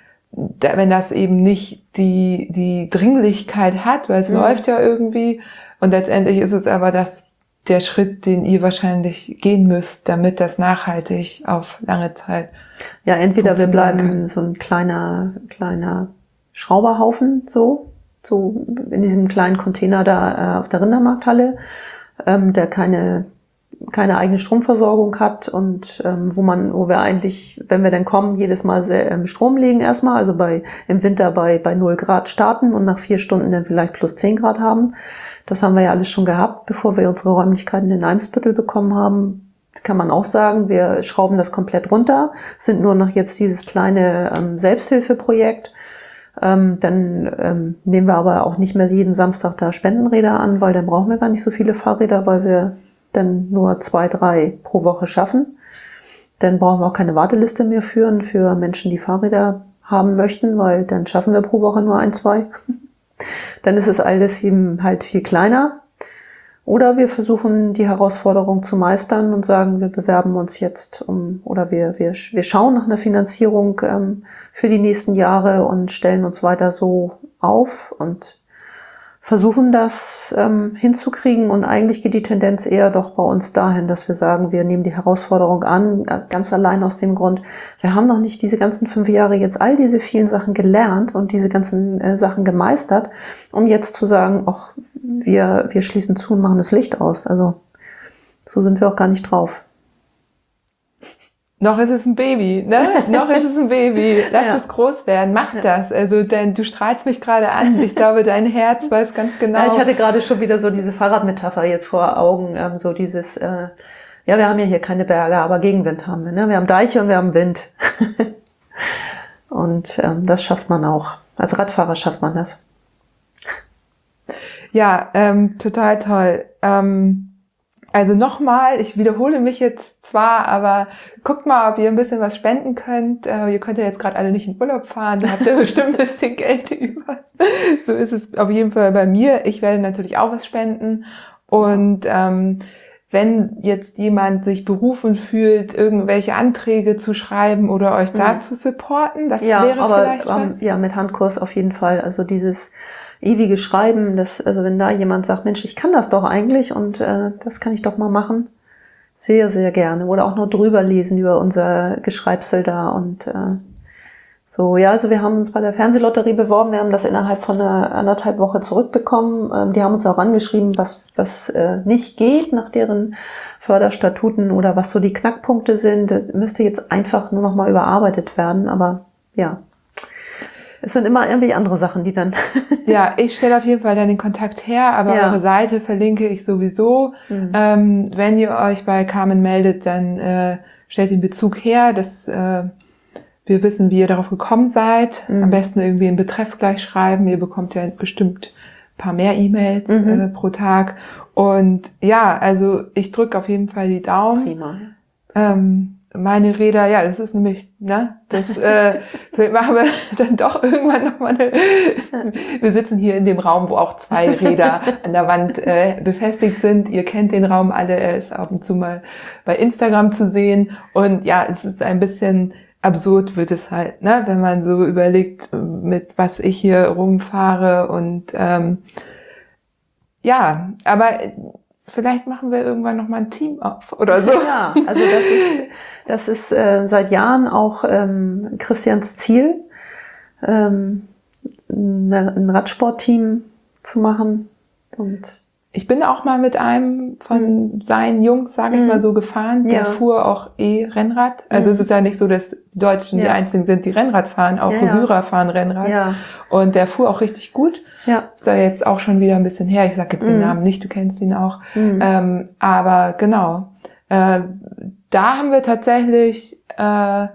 das eben nicht die Dringlichkeit hat, weil es läuft ja irgendwie. Und letztendlich ist es aber der Schritt, den ihr wahrscheinlich gehen müsst, damit das nachhaltig auf lange Zeit. Ja, entweder wir bleiben so ein kleiner Schrauberhaufen, so in diesem kleinen Container da auf der Rindermarkthalle, der keine eigene Stromversorgung hat und wo wir eigentlich, wenn wir dann kommen, jedes Mal Strom legen erstmal, also im Winter bei 0 Grad starten und nach 4 Stunden dann vielleicht plus 10 Grad haben. Das haben wir ja alles schon gehabt, bevor wir unsere Räumlichkeiten in Eimsbüttel bekommen haben. Kann man auch sagen, wir schrauben das komplett runter, sind nur noch jetzt dieses kleine Selbsthilfeprojekt. Dann nehmen wir aber auch nicht mehr jeden Samstag da Spendenräder an, weil dann brauchen wir gar nicht so viele Fahrräder, weil wir dann nur 2, 3 pro Woche schaffen. Dann brauchen wir auch keine Warteliste mehr führen für Menschen, die Fahrräder haben möchten, weil dann schaffen wir pro Woche nur 1, 2. Dann ist es alles eben halt viel kleiner. Oder wir versuchen, die Herausforderung zu meistern und sagen, wir bewerben uns jetzt oder wir schauen nach einer Finanzierung für die nächsten Jahre und stellen uns weiter so auf und versuchen das hinzukriegen. Und eigentlich geht die Tendenz eher doch bei uns dahin, dass wir sagen, wir nehmen die Herausforderung an, ganz allein aus dem Grund, wir haben noch nicht diese ganzen 5 Jahre jetzt all diese vielen Sachen gelernt und diese ganzen Sachen gemeistert, um jetzt zu sagen, ach, wir schließen zu und machen das Licht aus. Also so sind wir auch gar nicht drauf. Noch ist es ein Baby, ne? Noch ist es ein Baby. Lass es groß werden. Mach das. Also, denn du strahlst mich gerade an. Ich glaube, dein Herz weiß ganz genau. Ja, ich hatte gerade schon wieder so diese Fahrradmetapher jetzt vor Augen. So dieses, ja, wir haben ja hier keine Berge, aber Gegenwind haben wir, ne? Wir haben Deiche und wir haben Wind. Und das schafft man auch. Als Radfahrer schafft man das. Ja, total toll. Also nochmal, ich wiederhole mich jetzt zwar, aber guckt mal, ob ihr ein bisschen was spenden könnt. Ihr könnt ja jetzt gerade alle nicht in Urlaub fahren, da habt ihr bestimmt ein bisschen Geld über. So ist es auf jeden Fall bei mir. Ich werde natürlich auch was spenden. Und wenn jetzt jemand sich berufen fühlt, irgendwelche Anträge zu schreiben oder euch da zu supporten, das wäre vielleicht was. Ja, mit Handkurs auf jeden Fall. Also dieses ewige Schreiben, also wenn da jemand sagt, Mensch, ich kann das doch eigentlich und das kann ich doch mal machen, sehr, sehr gerne. Oder auch nur drüber lesen über unser Geschreibsel da und So, ja, also wir haben uns bei der Fernsehlotterie beworben. Wir haben das innerhalb von einer 1,5 Woche zurückbekommen. Die haben uns auch angeschrieben, was nicht geht nach deren Förderstatuten oder was so die Knackpunkte sind. Das müsste jetzt einfach nur noch mal überarbeitet werden. Aber ja, es sind immer irgendwie andere Sachen, die dann... Ja, ich stelle auf jeden Fall dann den Kontakt her, aber eure Seite verlinke ich sowieso. Wenn ihr euch bei Carmen meldet, dann stellt den Bezug her, dass wir wissen, wie ihr darauf gekommen seid. Am besten irgendwie einen Betreff gleich schreiben. Ihr bekommt ja bestimmt ein paar mehr E-Mails pro Tag. Und ja, also ich drücke auf jeden Fall die Daumen. Prima. Meine Räder, ja, das ist nämlich, ne, das vielleicht machen wir dann doch irgendwann nochmal wir sitzen hier in dem Raum, wo auch 2 Räder an der Wand befestigt sind. Ihr kennt den Raum alle, er ist ab und zu mal bei Instagram zu sehen. Und ja, es ist ein bisschen absurd wird es halt, ne, wenn man so überlegt, mit was ich hier rumfahre und ja, aber vielleicht machen wir irgendwann noch mal ein Team auf oder so. Ja, also das ist seit Jahren auch Christians Ziel, ein Radsportteam zu machen. Und ich bin auch mal mit einem von seinen Jungs, sage ich mal so, gefahren. Der fuhr auch Rennrad. Also es ist ja nicht so, dass die Deutschen die einzigen sind, die Rennrad fahren. Auch Syrer fahren Rennrad. Ja. Und der fuhr auch richtig gut. Ja. Ist da jetzt auch schon wieder ein bisschen her. Ich sage jetzt den Namen nicht, du kennst ihn auch. Aber genau. Da haben wir tatsächlich, da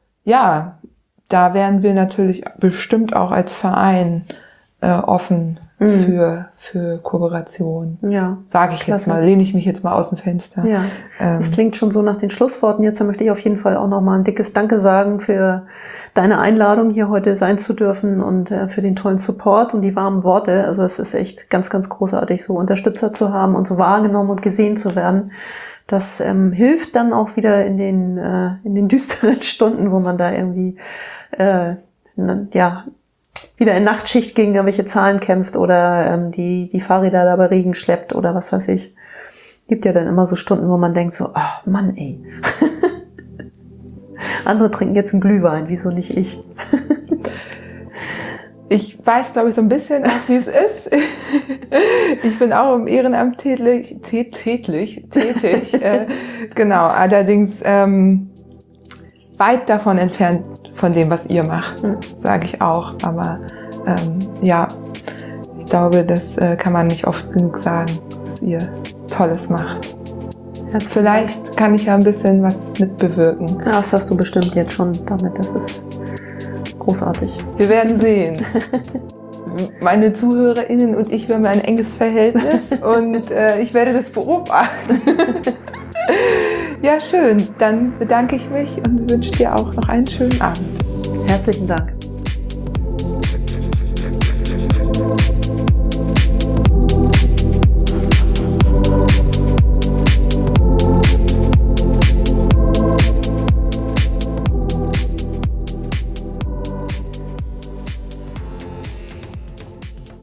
wären wir natürlich bestimmt auch als Verein offen für Kooperation. Ja. Sage ich jetzt mal, lehne ich mich jetzt mal aus dem Fenster. Ja. Das klingt schon so nach den Schlussworten. Jetzt möchte ich auf jeden Fall auch nochmal ein dickes Danke sagen für deine Einladung, hier heute sein zu dürfen und für den tollen Support und die warmen Worte. Also es ist echt ganz, ganz großartig, so Unterstützer zu haben und so wahrgenommen und gesehen zu werden. Das hilft dann auch wieder in den düsteren Stunden, wo man da irgendwie wieder in Nachtschicht gegen irgendwelche Zahlen kämpft oder die Fahrräder da bei Regen schleppt oder was weiß ich. Gibt ja dann immer so Stunden, wo man denkt so, oh Mann, ey. Andere trinken jetzt einen Glühwein, wieso nicht ich? Ich weiß, glaube ich, so ein bisschen auch, wie es ist. Ich bin auch im Ehrenamt tätig. Genau, allerdings weit davon entfernt von dem, was ihr macht, sage ich auch. Aber ja, ich glaube, das kann man nicht oft genug sagen, was ihr Tolles macht. Vielleicht kann ich ja ein bisschen was mitbewirken. Ja, das hast du bestimmt jetzt schon damit. Das ist großartig. Wir werden sehen. Meine ZuhörerInnen und ich, wir haben ein enges Verhältnis und ich werde das beobachten. Ja, schön. Dann bedanke ich mich und wünsche dir auch noch einen schönen Abend. Herzlichen Dank.